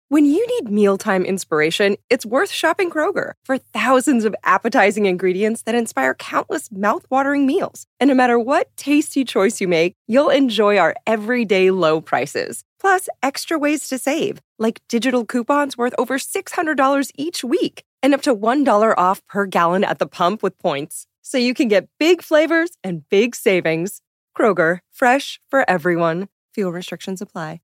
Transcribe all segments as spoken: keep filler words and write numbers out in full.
When you need mealtime inspiration, it's worth shopping Kroger for thousands of appetizing ingredients that inspire countless mouth-watering meals. And no matter what tasty choice you make, you'll enjoy our everyday low prices. Plus, extra ways to save, like digital coupons worth over six hundred dollars each week and up to one dollar off per gallon at the pump with points. So you can get big flavors and big savings. Kroger, fresh for everyone. Fuel restrictions apply.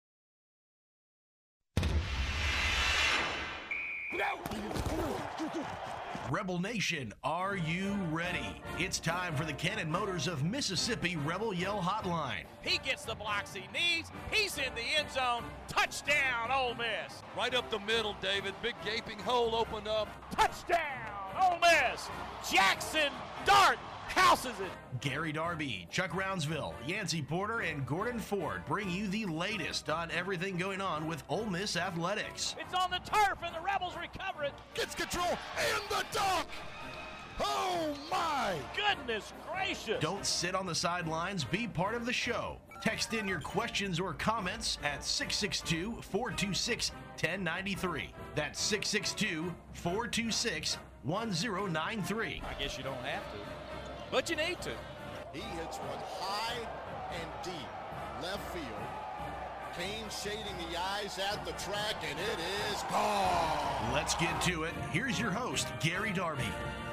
Rebel Nation, are you ready? It's time for the Cannon Motors of Mississippi Rebel Yell Hotline. He gets the blocks he needs. He's in the end zone. Touchdown, Ole Miss. Right up the middle, David. Big gaping hole opened up. Touchdown, Ole Miss. Jackson Dart houses it. Gary Darby, Chuck Rounsville, Yancey Porter, and Gordon Ford bring you the latest on everything going on with Ole Miss athletics. It's on the turf, and the Rebels recover it. Gets control, and the dunk! Oh, my! Goodness gracious! Don't sit on the sidelines. Be part of the show. Text in your questions or comments at six six two, four two six, one zero nine three. That's six six two, four two six, one zero nine three. I guess you don't have to, but you need to. He hits one high and deep left field. Kane shading the eyes at the track, and it is gone. Let's get to it. Here's your host, Gary Darby.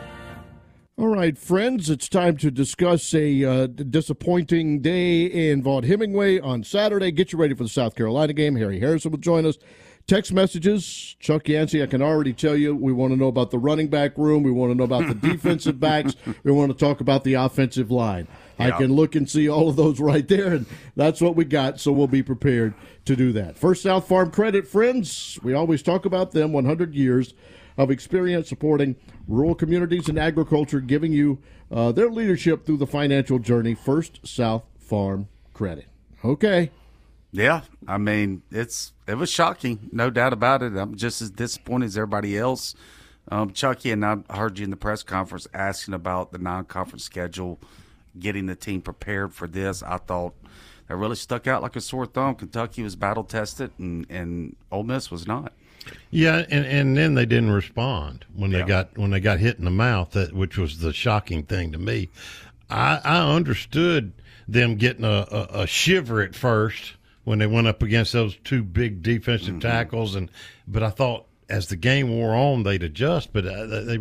All right, friends, it's time to discuss a uh, disappointing day in Vaught Hemingway on Saturday. Get you ready for the South Carolina game. Harry Harrison will join us. Text messages, Chuck Yancey, I can already tell you we want to know about the running back room. We want to know about the defensive backs. We want to talk about the offensive line. Yeah. I can look and see all of those right there, and that's what we got, so we'll be prepared to do that. First South Farm Credit, friends, we always talk about them, one hundred years of experience supporting rural communities and agriculture, giving you uh, their leadership through the financial journey. First South Farm Credit. Okay. Yeah, I mean, it's it was shocking, no doubt about it. I'm just as disappointed as everybody else. Um, Chucky, and I heard you in the press conference asking about the non-conference schedule, getting the team prepared for this. I thought that really stuck out like a sore thumb. Kentucky was battle-tested, and, and Ole Miss was not. Yeah, and, and then they didn't respond when Yeah. they got when they got hit in the mouth, that, which was the shocking thing to me. I, I understood them getting a, a, a shiver at first when they went up against those two big defensive mm-hmm. tackles, and but I thought as the game wore on they'd adjust. But uh, they,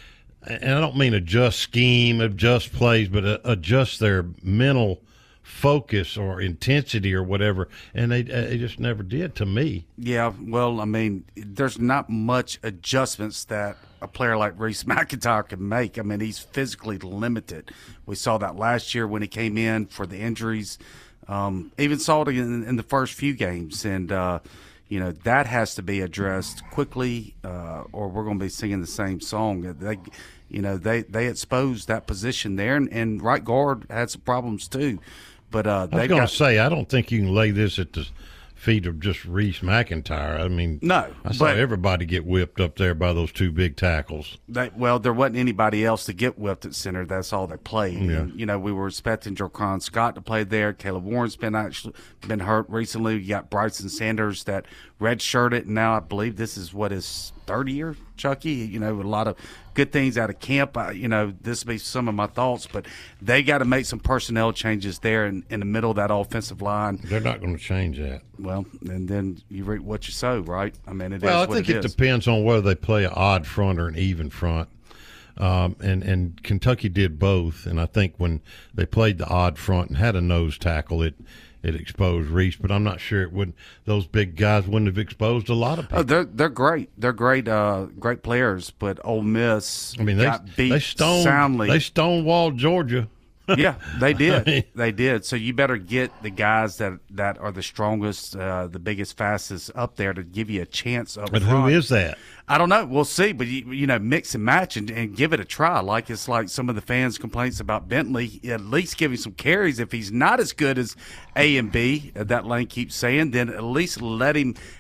and I don't mean adjust scheme, adjust plays, but uh, adjust their mental focus or intensity or whatever, and they, uh, they just never did to me. Yeah, well, I mean, there's not much adjustments that a player like Reese McIntyre can make. I mean, he's physically limited. We saw that last year when he came in for the injuries. Um, even saw it in, in the first few games, and uh, you know that has to be addressed quickly, uh, or we're going to be singing the same song. They, you know, they they exposed that position there, and, and right guard had some problems too. But uh, I was going to say, I don't think you can lay this at the feet of just Reese McIntyre. I mean, no, I saw everybody get whipped up there by those two big tackles. They, well, there wasn't anybody else to get whipped at center. That's all they played. Yeah. And, you know, we were expecting Joquan Scott to play there. Caleb Warren's been actually been hurt recently. You got Bryson Sanders that redshirted, and now I believe this is what his third year, Chucky. You know, a lot of good things out of camp. I, you know, this will be some of my thoughts, but they got to make some personnel changes there in, in the middle of that offensive line. They're not going to change that. Well, and then you reap what you sow, right? I mean, it well, is what I think it, it is. depends on whether they play an odd front or an even front. Um, and, and Kentucky did both, and I think when they played the odd front and had a nose tackle, it it exposed Reese. But I'm not sure it would. Those big guys wouldn't have exposed a lot of people. Oh, they're they're great. They're great, uh, great players. But Ole Miss, I mean, they got beat they stoned soundly. They stonewalled Georgia. Yeah, they did. They did. So you better get the guys that, that are the strongest, uh, the biggest, fastest up there to give you a chance up But front. who is that? I don't know. We'll see. But, you, you know, mix and match and, and give it a try. Like it's like some of the fans' complaints about Bentley. At least give him some carries. If he's not as good as A and B, that Lane keeps saying, then at least let him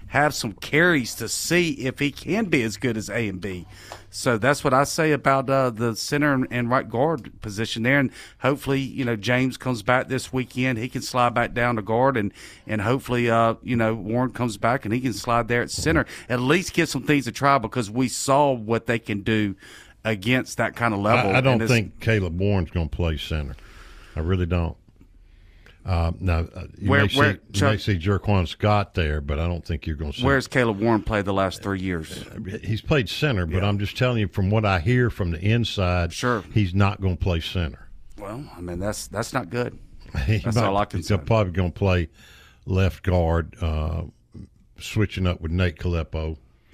have some carries to see if he can be as good as A and B. So that's what I say about uh, the center and right guard position there. And hopefully, you know, James comes back this weekend. He can slide back down to guard, and and hopefully, uh, you know, Warren comes back and he can slide there at center. At least get some things to try, because we saw what they can do against that kind of level. I, I don't think Caleb Warren's going to play center. I really don't. Uh, now, uh, you, where, may see, where, you Chuck, may see Jerquan Scott there, but I don't think you're going to see. Where's Caleb Warren played the last three years? He's played center, but yeah. I'm just telling you from what I hear from the inside, sure. he's not going to play center. Well, I mean, that's that's not good. He That's might, all I can he's say. probably going to play left guard, uh, switching up with Nate Kalepo,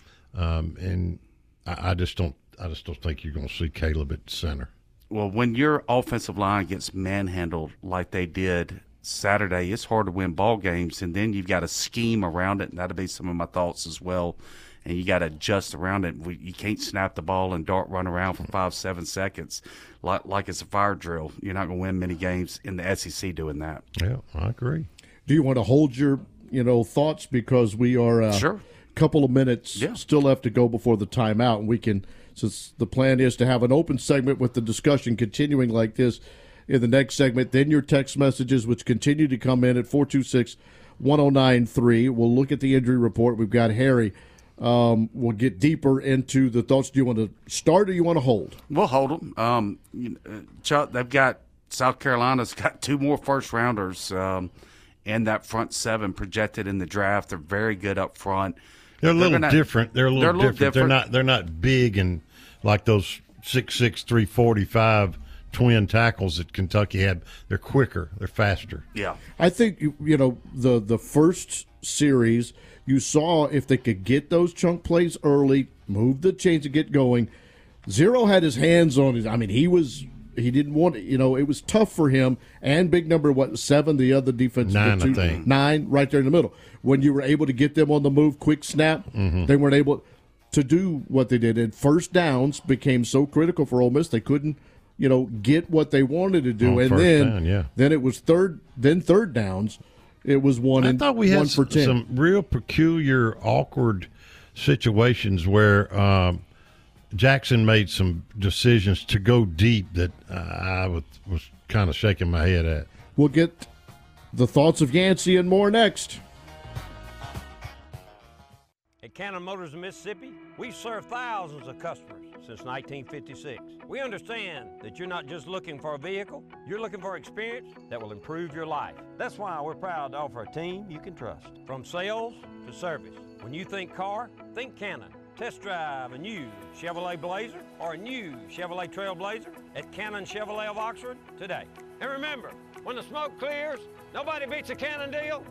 um, and I, I just don't. I just don't think you're going to see Caleb at center. Well, when your offensive line gets manhandled like they did Saturday, it's hard to win ball games, and then you've got to scheme around it, and that'll be some of my thoughts as well. And you got to adjust around it. You can't snap the ball and dart run around for five, seven seconds like like it's a fire drill. You're not going to win many games in the S E C doing that. Yeah, I agree. Do you want to hold your, you know, thoughts, because we are a sure. couple of minutes yeah. still left to go before the timeout, and we can, since the plan is to have an open segment with the discussion continuing like this in the next segment, then your text messages, which continue to come in at four two six, one oh nine three. We'll look at the injury report. We've got Harry. Um, we'll get deeper into the thoughts. Do you want to start or you want to hold? We'll hold them. Um, you know, Chuck, they've got South Carolina's got two more first rounders um, in that front seven projected in the draft. They're very good up front. They're a little they're gonna, different. They're a little, they're a little different. different. They're not. They're not big and like those six six three forty five twin tackles that Kentucky had. They're quicker. They're faster. Yeah, I think you, you know the the first series. You saw if they could get those chunk plays early, move the chains to get going. Zero had his hands on it. I mean, he was he didn't want it. You know, it was tough for him. And big number, what, seven, the other defense. Nine, two, I think. Nine, right there in the middle. When you were able to get them on the move, quick snap, mm-hmm. they weren't able to do what they did. And first downs became so critical for Ole Miss, they couldn't, you know, get what they wanted to do. On and first then, down, yeah. then it was third, then third downs. It was one. I and, thought we had one for ten. some real peculiar, awkward situations where um, Jackson made some decisions to go deep that uh, I was, was kind of shaking my head at. We'll get the thoughts of Yancey and more next. At Cannon Motors of Mississippi, we've served thousands of customers since nineteen fifty-six. We understand that you're not just looking for a vehicle, you're looking for experience that will improve your life. That's why we're proud to offer a team you can trust. From sales to service, when you think car, think Cannon. Test drive a new Chevrolet Blazer or a new Chevrolet Trailblazer at Cannon Chevrolet of Oxford today. And remember, when the smoke clears, nobody beats a Cannon deal.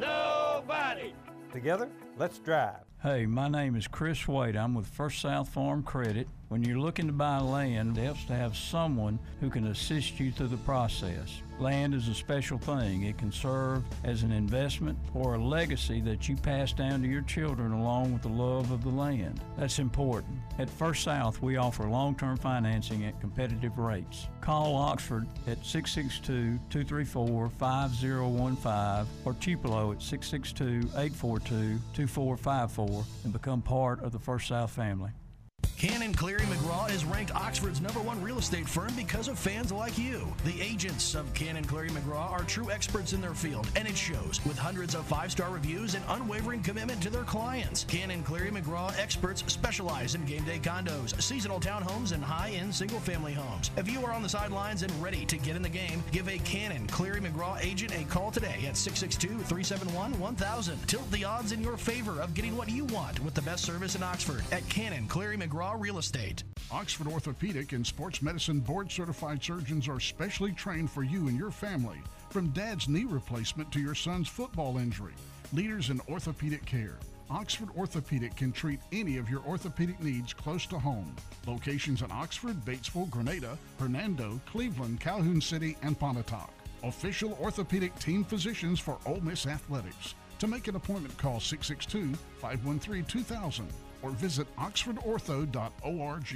Nobody. Together, let's drive. Hey, my name is Chris Wade. I'm with First South Farm Credit. When you're looking to buy land, it helps to have someone who can assist you through the process. Land is a special thing. It can serve as an investment or a legacy that you pass down to your children along with the love of the land. That's important. At First South, we offer long-term financing at competitive rates. Call Oxford at six six two, two three four, five zero one five or Tupelo at six six two, eight four two, two four five four and become part of the First South family. Cannon Cleary McGraw is ranked Oxford's number one real estate firm because of fans like you. The agents of Cannon Cleary McGraw are true experts in their field, and it shows with hundreds of five-star reviews and unwavering commitment to their clients. Cannon Cleary McGraw experts specialize in game day condos, seasonal townhomes, and high-end single-family homes. If you are on the sidelines and ready to get in the game, give a Cannon Cleary McGraw agent a call today at six six two, three seven one, one thousand. Tilt the odds in your favor of getting what you want with the best service in Oxford at Cannon Cleary McGraw Real Estate. Oxford Orthopedic and Sports Medicine board-certified surgeons are specially trained for you and your family, from dad's knee replacement to your son's football injury. Leaders in orthopedic care, Oxford Orthopedic can treat any of your orthopedic needs close to home. Locations in Oxford, Batesville, Grenada, Hernando, Cleveland, Calhoun City, and Pontotoc. Official orthopedic team physicians for Ole Miss Athletics. To make an appointment, call six six two, five one three, two thousand or visit oxford ortho dot org.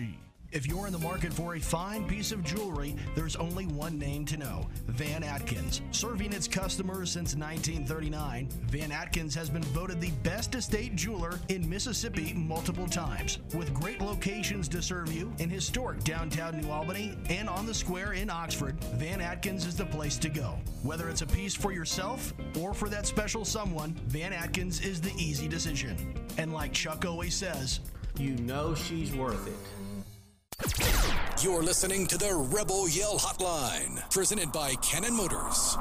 If you're in the market for a fine piece of jewelry, there's only one name to know: Van Atkins. Serving its customers since nineteen thirty-nine, Van Atkins has been voted the best estate jeweler in Mississippi multiple times. With great locations to serve you in historic downtown New Albany and on the square in Oxford, Van Atkins is the place to go. Whether it's a piece for yourself or for that special someone, Van Atkins is the easy decision. And like Chuck always says, you know she's worth it. You're listening to the Rebel Yell Hotline, presented by Cannon Motors.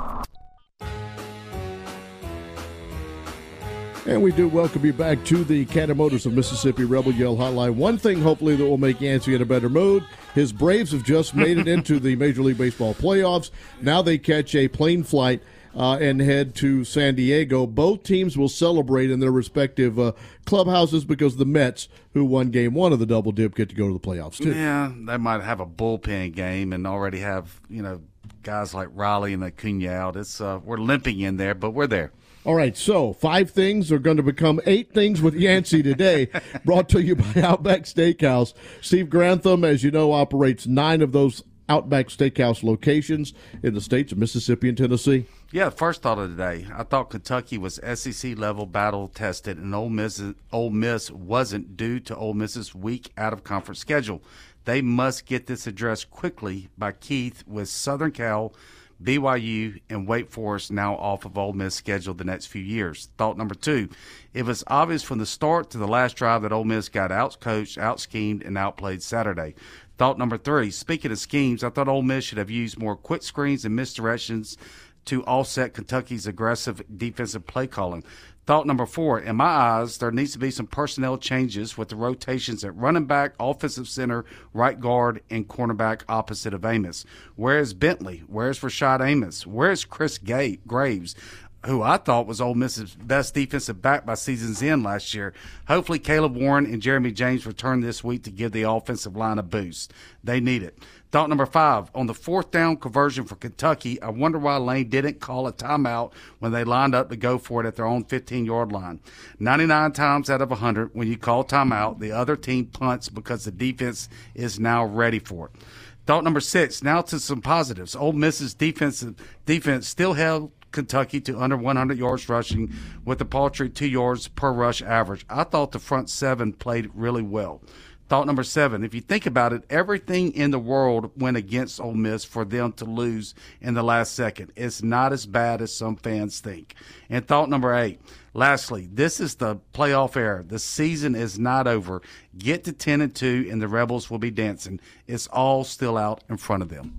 And we do welcome you back to the Cannon Motors of Mississippi Rebel Yell Hotline. One thing, hopefully, that will make Yancey in a better mood. His Braves have just made it into the Major League Baseball playoffs. Now they catch a plane flight uh, and head to San Diego. Both teams will celebrate in their respective uh, clubhouses because the Mets, who won game one of the double dip, get to go to the playoffs, too. Yeah, they might have a bullpen game and already have, you know, guys like Riley and Acuna out. It's uh, we're limping in there, but we're there. All right, so five things are going to become eight things with Yancey today, brought to you by Outback Steakhouse. Steve Grantham, as you know, operates nine of those Outback Steakhouse locations in the states of Mississippi and Tennessee. Yeah, first thought of the day, I thought Kentucky was S E C-level battle-tested, and Ole Miss, Ole Miss wasn't due to Ole Miss's weak out-of-conference schedule. They must get this addressed quickly by Keith with Southern Cal, B Y U, and Wake Forest now off of Ole Miss schedule the next few years. Thought number two, it was obvious from the start to the last drive that Ole Miss got out-coached, out-schemed, and outplayed Saturday. Thought number three, speaking of schemes, I thought Ole Miss should have used more quick screens and misdirections to offset Kentucky's aggressive defensive play calling. Thought number four, in my eyes, there needs to be some personnel changes with the rotations at running back, offensive center, right guard, and cornerback opposite of Amos. Where is Bentley? Where is Rashad Amos? Where is Chris Gay- Graves? Who I thought was Ole Miss's best defensive back by season's end last year. Hopefully Caleb Warren and Jeremy James return this week to give the offensive line a boost. They need it. Thought number five, on the fourth down conversion for Kentucky, I wonder why Lane didn't call a timeout when they lined up to go for it at their own fifteen-yard line. ninety-nine times out of one hundred, when you call timeout, the other team punts because the defense is now ready for it. Thought number six, now to some positives. Ole Miss's defensive defense still held Kentucky to under one hundred yards rushing with a paltry two yards per rush average. I thought the front seven played really well. Thought number seven, if you think about it, everything in the world went against Ole Miss for them to lose in the last second. It's not as bad as some fans think. And thought number eight, lastly, this is the playoff era. The season is not over. Get to ten and two, and the Rebels will be dancing. It's all still out in front of them.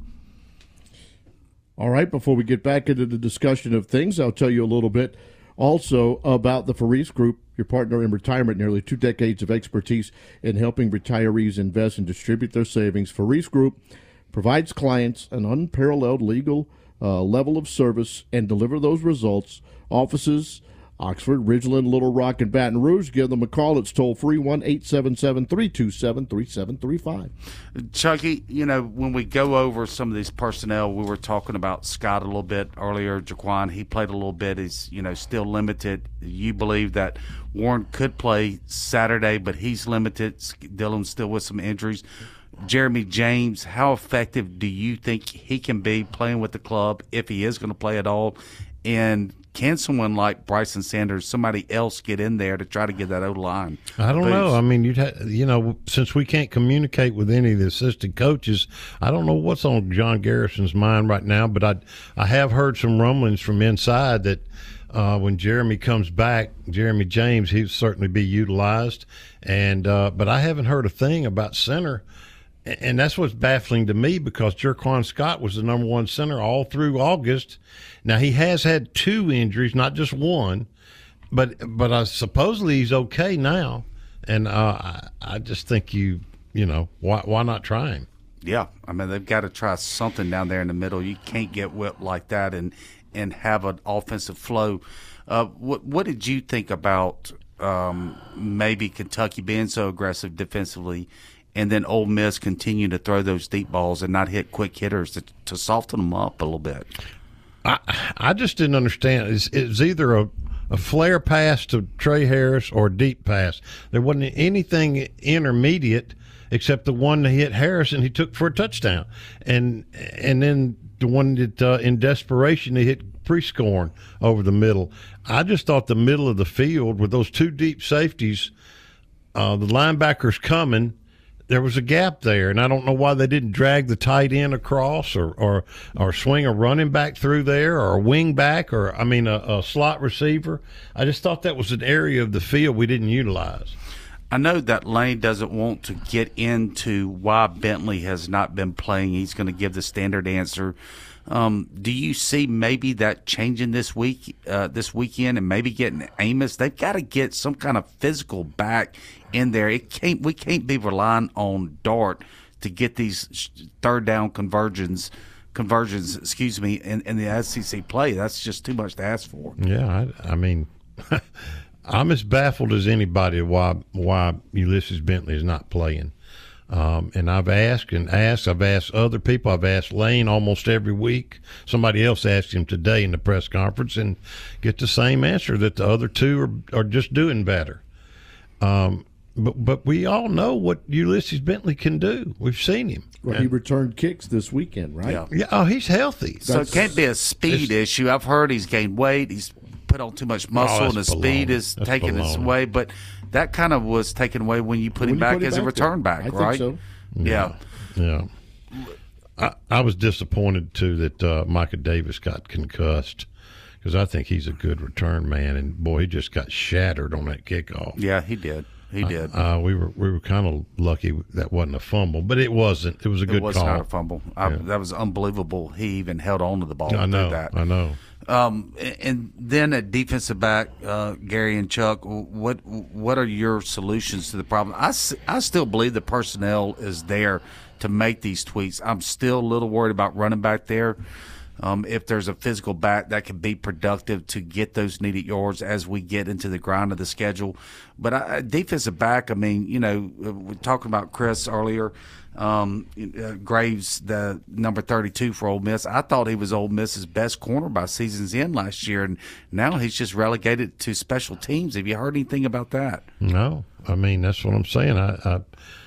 All right, before we get back into the discussion of things, I'll tell you a little bit also about the Faris Group, your partner in retirement, nearly two decades of expertise in helping retirees invest and distribute their savings. Faris Group provides clients an unparalleled legal uh, level of service and deliver those results. Offices, Oxford, Ridgeland, Little Rock, and Baton Rouge. Give them a call. It's toll-free, one eight seven seven, three two seven, three seven three five. Chucky, you know, when we go over some of these personnel, we were talking about Scott a little bit earlier. Jaquan, he played a little bit. He's, you know, still limited. You believe that Warren could play Saturday, but he's limited. Dylan's still with some injuries. Jeremy James, how effective do you think he can be playing with the club if he is going to play at all? And can someone like Bryson Sanders, somebody else, get in there to try to get that O-line? I don't boost? know. I mean, you'd ha- you know, since we can't communicate with any of the assistant coaches, I don't know what's on John Garrison's mind right now, but I I have heard some rumblings from inside that uh, when Jeremy comes back, Jeremy James, he'll certainly be utilized. And uh, but I haven't heard a thing about center. And that's what's baffling to me because Jerquan Scott was the number one center all through August. Now, he has had two injuries, not just one, but but uh, supposedly he's okay now. And uh, I, I just think you, you know, why why not try him? Yeah, I mean, they've got to try something down there in the middle. You can't get whipped like that and, and have an offensive flow. Uh, what, what did you think about um, maybe Kentucky being so aggressive defensively and then Ole Miss continue to throw those deep balls and not hit quick hitters to, to soften them up a little bit? I I just didn't understand. It's, it's either a, a flare pass to Trey Harris or a deep pass. There wasn't anything intermediate except the one that hit Harris and he took for a touchdown. And and then the one that uh, in desperation he hit Prescorn over the middle. I just thought the middle of the field with those two deep safeties, uh, the linebackers coming, there was a gap there, and I don't know why they didn't drag the tight end across or or, or swing a running back through there or a wing back or, I mean, a, a slot receiver. I just thought that was an area of the field we didn't utilize. I know that Lane doesn't want to get into why Bentley has not been playing. He's going to give the standard answer. Um, do you see maybe that changing this week, uh, this weekend, and maybe getting Amos? They've got to get some kind of physical back in there. It can't. We can't be relying on Dart to get these third down conversions, conversions. Excuse me, in, in the S E C play. That's just too much to ask for. Yeah, I, I mean, I'm as baffled as anybody why why Ulysses Bentley is not playing. Um, and I've asked and asked. I've asked other people. I've asked Lane almost every week. Somebody else asked him today in the press conference and get the same answer, that the other two are, are just doing better. Um, but but we all know what Ulysses Bentley can do. We've seen him. Well, and, he returned kicks this weekend, right? Yeah. yeah oh, he's healthy. So it can't be a speed issue. I've heard he's gained weight. He's put on too much muscle, oh, and his baloney. speed is That's taking baloney. its away. But that kind of was taken away when you put When him you back put him as a back return there. back, I right? think so. Yeah. Yeah. I, I was disappointed, too, that uh, Micah Davis got concussed because I think he's a good return man. And, boy, he just got shattered on that kickoff. Yeah, he did. He did. Uh, uh, we were we were kind of lucky that wasn't a fumble, but it wasn't. It was a good it was call. not a fumble. I, Yeah. That was unbelievable. He even held on to the ball I and know. did that. I know. Um, and then at defensive back, uh, Gary and Chuck, what what are your solutions to the problem? I, I still believe the personnel is there to make these tweaks. I'm still a little worried about running back there. Um, if there's a physical back that can be productive to get those needed yards as we get into the grind of the schedule. But I, defensive back, I mean, you know, we're talking about Chris earlier. Um, uh, Graves, the number thirty-two for Ole Miss. I thought he was Ole Miss's best corner by season's end last year, and now he's just relegated to special teams. Have you heard anything about that? No, I mean that's what I'm saying. I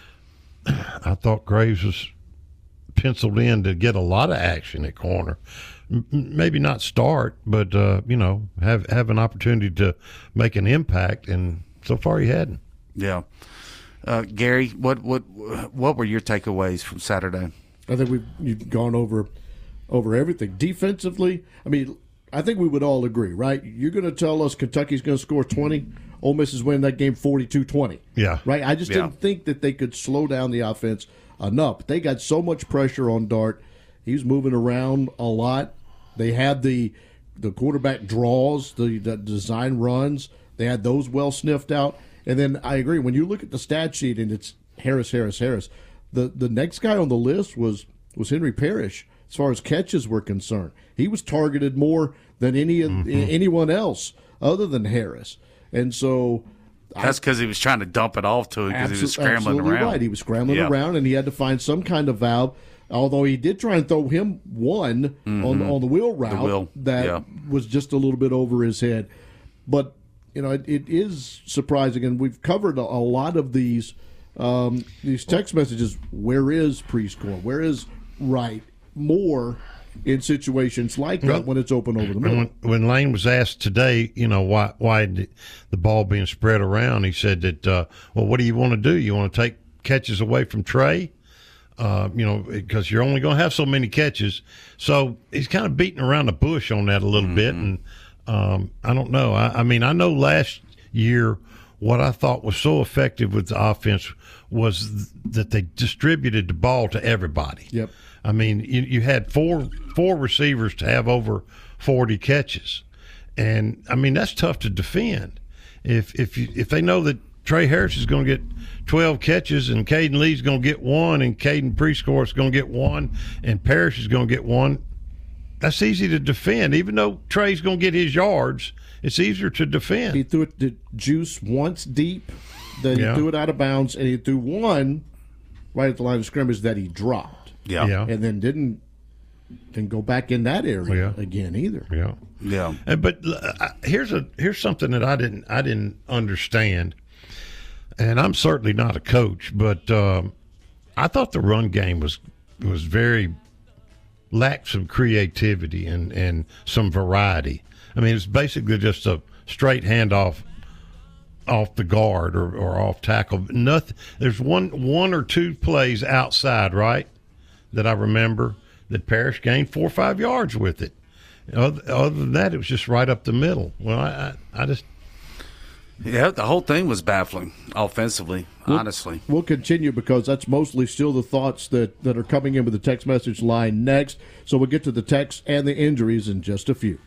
I, I thought Graves was penciled in to get a lot of action at corner. M- maybe not start, but uh, you know, have have an opportunity to make an impact, and so far he hadn't. Yeah. Uh, Gary, what what what were your takeaways from Saturday? I think we've you've gone over over everything. Defensively, I mean, I think we would all agree, right? You're going to tell us Kentucky's going to score twenty, Ole Miss is winning that game forty-two twenty. Yeah. Right? I just Yeah. didn't think that they could slow down the offense enough. They got so much pressure on Dart. He was moving around a lot. They had the the quarterback draws, the, the design runs. They had those well sniffed out. And then I agree, when you look at the stat sheet and it's Harris, Harris, Harris, the, the next guy on the list was, was Henry Parrish as far as catches were concerned. He was targeted more than any of, Mm-hmm. anyone else other than Harris. And so That's because he was trying to dump it off to him because he was Absol- scrambling absolutely around. right. He was scrambling Yeah. around, and he had to find some kind of valve. Although he did try and throw him one Mhm. on on the wheel route wheel, that yeah. was just a little bit over his head. But you know, it, it is surprising, and we've covered a, a lot of these um, these text messages. Where is Prescorn? Where is Wright? More in situations like that Well, when it's open over the middle. When, when Lane was asked today, you know, why why the the ball being spread around, he said that, uh, well, what do you want to do? You want to take catches away from Trey? Uh, you know, because you're only going to have so many catches. So he's kind of beating around the bush on that a little mm-hmm. bit. And um, I don't know. I, I mean, I know last year what I thought was so effective with the offense was th- that they distributed the ball to everybody. Yep. I mean, you, you had four four receivers to have over forty catches, and I mean that's tough to defend. If if you, if they know that Trey Harris is going to get twelve catches and Caden Lee's going to get one and Caden Prescorn is going to get one and Parrish is going to get one, that's easy to defend. Even though Trey's going to get his yards, it's easier to defend. He threw it to Juice once deep, then Yeah. he threw it out of bounds, and he threw one right at the line of scrimmage that he dropped. Yeah. Yeah. And then didn't can go back in that area Yeah. again either. Yeah, yeah. And, but uh, here's a here's something that I didn't I didn't understand, and I'm certainly not a coach, but um, I thought the run game was was very lacked some creativity and and some variety. I mean, it's basically just a straight handoff off the guard or, or off tackle. Nothing. There's one one or two plays outside, right, that I remember that Parrish gained four or five yards with it. Other, other than that, it was just right up the middle. Well, I, I, I just yeah, the whole thing was baffling offensively. We'll, honestly, we'll continue because that's mostly still the thoughts that that are coming in with the text message line next. So we'll get to the text and the injuries in just a few.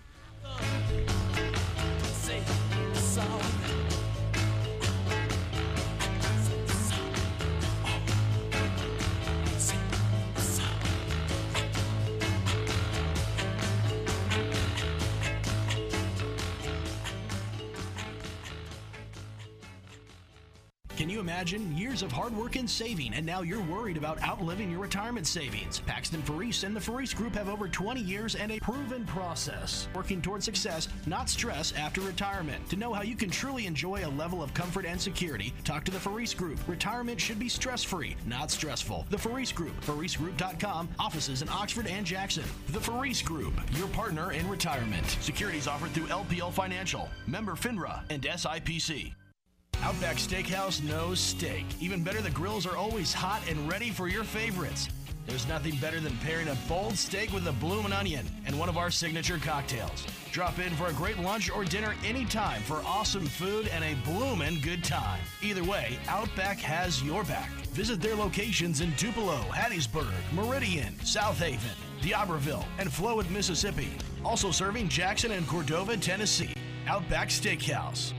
Can you imagine years of hard work and saving, and now you're worried about outliving your retirement savings? Paxton Faris and the Faris Group have over twenty years and a proven process, working toward success, not stress, after retirement. To know how you can truly enjoy a level of comfort and security, talk to the Faris Group. Retirement should be stress-free, not stressful. The Faris Group, faris group dot com, offices in Oxford and Jackson. The Faris Group, your partner in retirement. Securities offered through L P L Financial, member FINRA, and S I P C. Outback Steakhouse knows steak. Even better, the grills are always hot and ready for your favorites. There's nothing better than pairing a bold steak with a bloomin' onion and one of our signature cocktails. Drop in for a great lunch or dinner anytime for awesome food and a bloomin' good time. Either way, Outback has your back. Visit their locations in Tupelo, Hattiesburg, Meridian, South Haven, D'Iberville, and Flowood, Mississippi. Also serving Jackson and Cordova, Tennessee. Outback Steakhouse.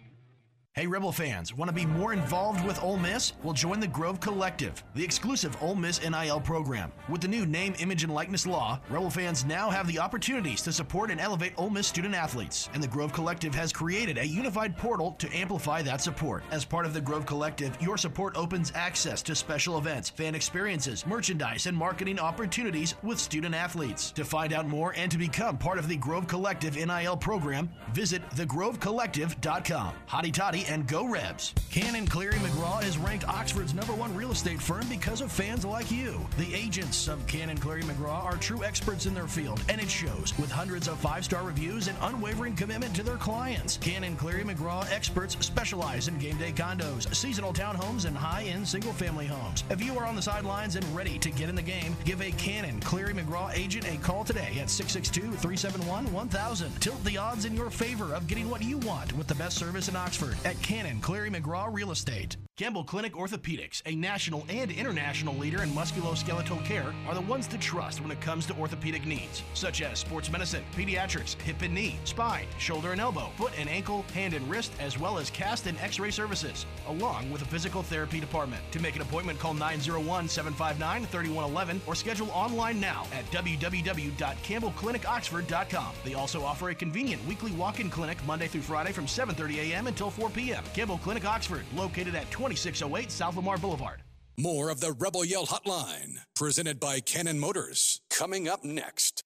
Hey, Rebel fans, want to be more involved with Ole Miss? Well, join the Grove Collective, the exclusive Ole Miss N I L program. With the new name, image, and likeness law, Rebel fans now have the opportunities to support and elevate Ole Miss student athletes. And the Grove Collective has created a unified portal to amplify that support. As part of the Grove Collective, your support opens access to special events, fan experiences, merchandise, and marketing opportunities with student athletes. To find out more and to become part of the Grove Collective N I L program, visit the grove collective dot com. Hotty toddy and go Rebs. Cannon Cleary McGraw is ranked Oxford's number one real estate firm because of fans like you. The agents of Cannon Cleary McGraw are true experts in their field, and it shows with hundreds of five-star reviews and unwavering commitment to their clients. Cannon Cleary McGraw experts specialize in game day condos, seasonal townhomes, and high-end single-family homes. If you are on the sidelines and ready to get in the game, give a Cannon Cleary McGraw agent a call today at six six two, three seven one, one thousand. Tilt the odds in your favor of getting what you want with the best service in Oxford at Cannon Cleary McGraw Real Estate. Campbell Clinic Orthopedics, a national and international leader in musculoskeletal care, are the ones to trust when it comes to orthopedic needs, such as sports medicine, pediatrics, hip and knee, spine, shoulder and elbow, foot and ankle, hand and wrist, as well as cast and x-ray services, along with a physical therapy department. To make an appointment, call nine oh one, seven five nine, three one one one or schedule online now at w w w dot campbell clinic oxford dot com. They also offer a convenient weekly walk-in clinic Monday through Friday from seven thirty a m until four p m Campbell Clinic Oxford, located at twenty-six oh eight South Lamar Boulevard. More of the Rebel Yell Hotline, presented by Cannon Motors, coming up next.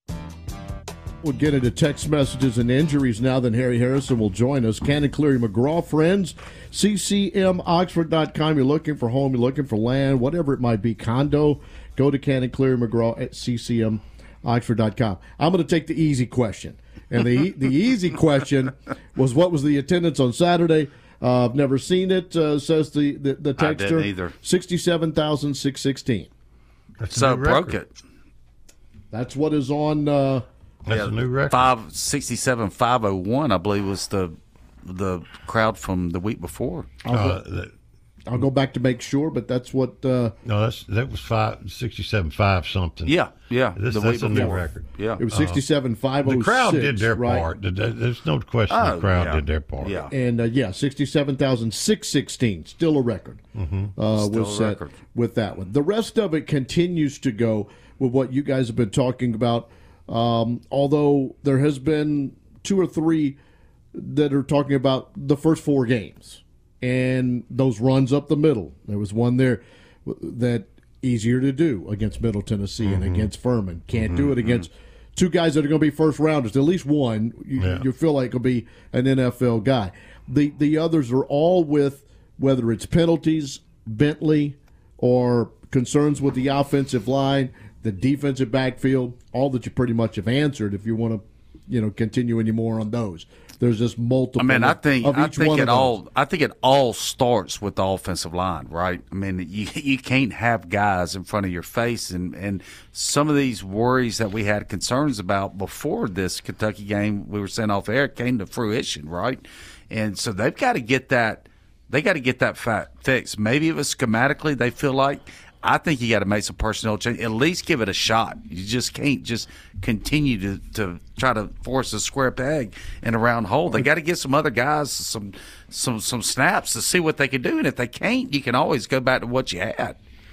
We'll get into text messages and injuries now. Then Harry Harrison will join us. Cannon Cleary McGraw, friends, C C M oxford dot com. You're looking for home, you're looking for land, whatever it might be, condo, go to Cannon Cleary McGraw at C C M oxford dot com. I'm going to take the easy question. And the the easy question was, what was the attendance on Saturday? Uh, I've never seen it, uh, says the, the, the texter. I didn't either. sixty-seven thousand six hundred sixteen. So broke it. That's what is on. Uh, That's yeah, a new record. five sixty-seven five oh one, I believe, was the the crowd from the week before. I'll, Uh, go, that, I'll go back to make sure, but that's what. Uh, no, that's that was five sixty-seven five something. Yeah, yeah. This, the that's week a new before. record. Yeah, it was sixty-seven five oh six. The crowd did their right? part. There's no question Oh, the crowd yeah. did their part. Yeah. And uh, yeah, sixty-seven thousand six hundred sixteen, still a record. Mm-hmm. Uh, Still was a set record. with that one. The rest of it continues to go with what you guys have been talking about. Um, although there has been two or three that are talking about the first four games and those runs up the middle. There was one there that Easier to do against Middle Tennessee Mm-hmm. and against Furman. Can't Mm-hmm. do it against two guys that are going to be first rounders. At least one, you, Yeah. you feel like will be an N F L guy. The the others are all with, whether it's penalties, Bentley, or concerns with the offensive line, the defensive backfield, all that you pretty much have answered. If you want to, you know, continue any more on those, there's just multiple. I mean, I of- think of I each think one it of those. all I think it all starts with the offensive line, right? I mean, you you can't have guys in front of your face, and, and some of these worries that we had concerns about before this Kentucky game we were saying off air came to fruition, right? And so they've got to get that they got to get that fact fixed. Maybe it was schematically they feel like. I think you got to make some personnel change. At least give it a shot. You just can't just continue to, to try to force a square peg in a round hole. They got to get some other guys some some some snaps to see what they can do. And if they can't, you can always go back to what you had.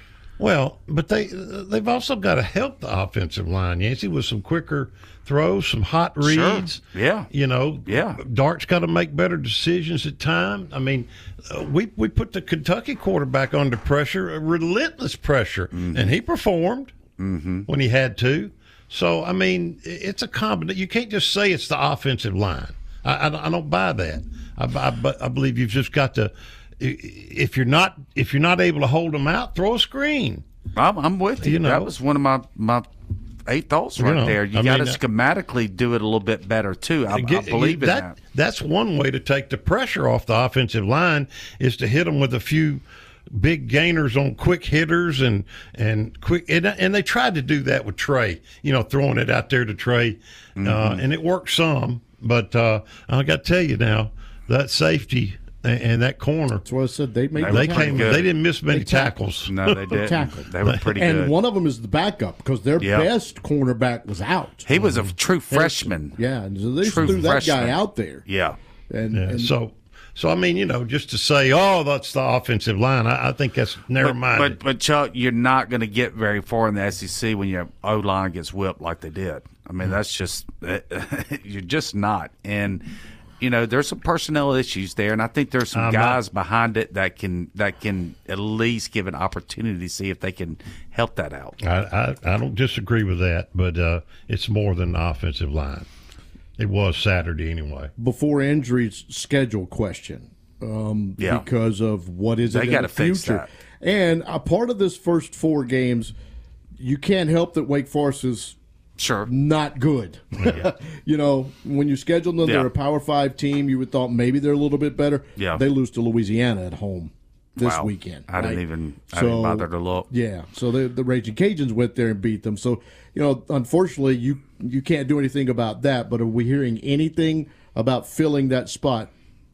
Well, but they they've also got to help the offensive line, Yancey, with some quicker throws, some hot reads. Sure. Yeah. You know, yeah. Dart's got to make better decisions at time. I mean, uh, we we put the Kentucky quarterback under pressure, a relentless pressure, Mm-hmm. and he performed mm-hmm. when he had to. So, I mean, it's a combination. You can't just say it's the offensive line. I, I, I don't buy that. I, I, I believe you've just got to. If you're not if you're not able to hold them out, throw a screen. I'm, I'm with you. You know. That was one of my, my eight thoughts right You know, there. You I got to mean, uh, schematically do it a little bit better too. I, I Get- believe in that, that. That's one way to take the pressure off the offensive line is to hit them with a few big gainers on quick hitters and and quick and, and they tried to do that with Trey. You know, throwing it out there to Trey, Mm-hmm. uh, and it worked some. But uh, I got to tell you now, that safety and, and that corner. That's what I said. They made They They were came. good. They didn't miss many They tackled. tackles. No, they didn't. Tackled. They were pretty and good. one of them is the backup because their Yeah. best cornerback was out. He was a true freshman. Yeah, and so they just True threw that freshman. guy out there. Yeah. And, Yeah, and so, so I mean, you know, just to say, oh, that's the offensive line, I, I think that's narrow-minded. But, but Chuck, you're not going to get very far in the S E C when your O line gets whipped like they did. I mean, that's just you're just not. And you know, there's some personnel issues there, and I think there's some I'm guys behind it that can that can at least give an opportunity to see if they can help that out. I, I, I don't disagree with that, but uh, it's more than the offensive line. It was Saturday anyway. before injuries, schedule question. Um, Yeah. because of what is it They in gotta the fix future. that. And a part of this first four games, you can't help that Wake Forest is Sure. not good. You know, when you schedule them, Yeah. they're a Power Five team. You would thought maybe they're a little bit better. Yeah. They lose to Louisiana at home this Wow. weekend. I didn't right? even I didn't So- bother to look. Yeah, so the the Raging Cajuns went there and beat them. So you know, unfortunately, you you can't do anything about that. But are we hearing anything about filling that spot?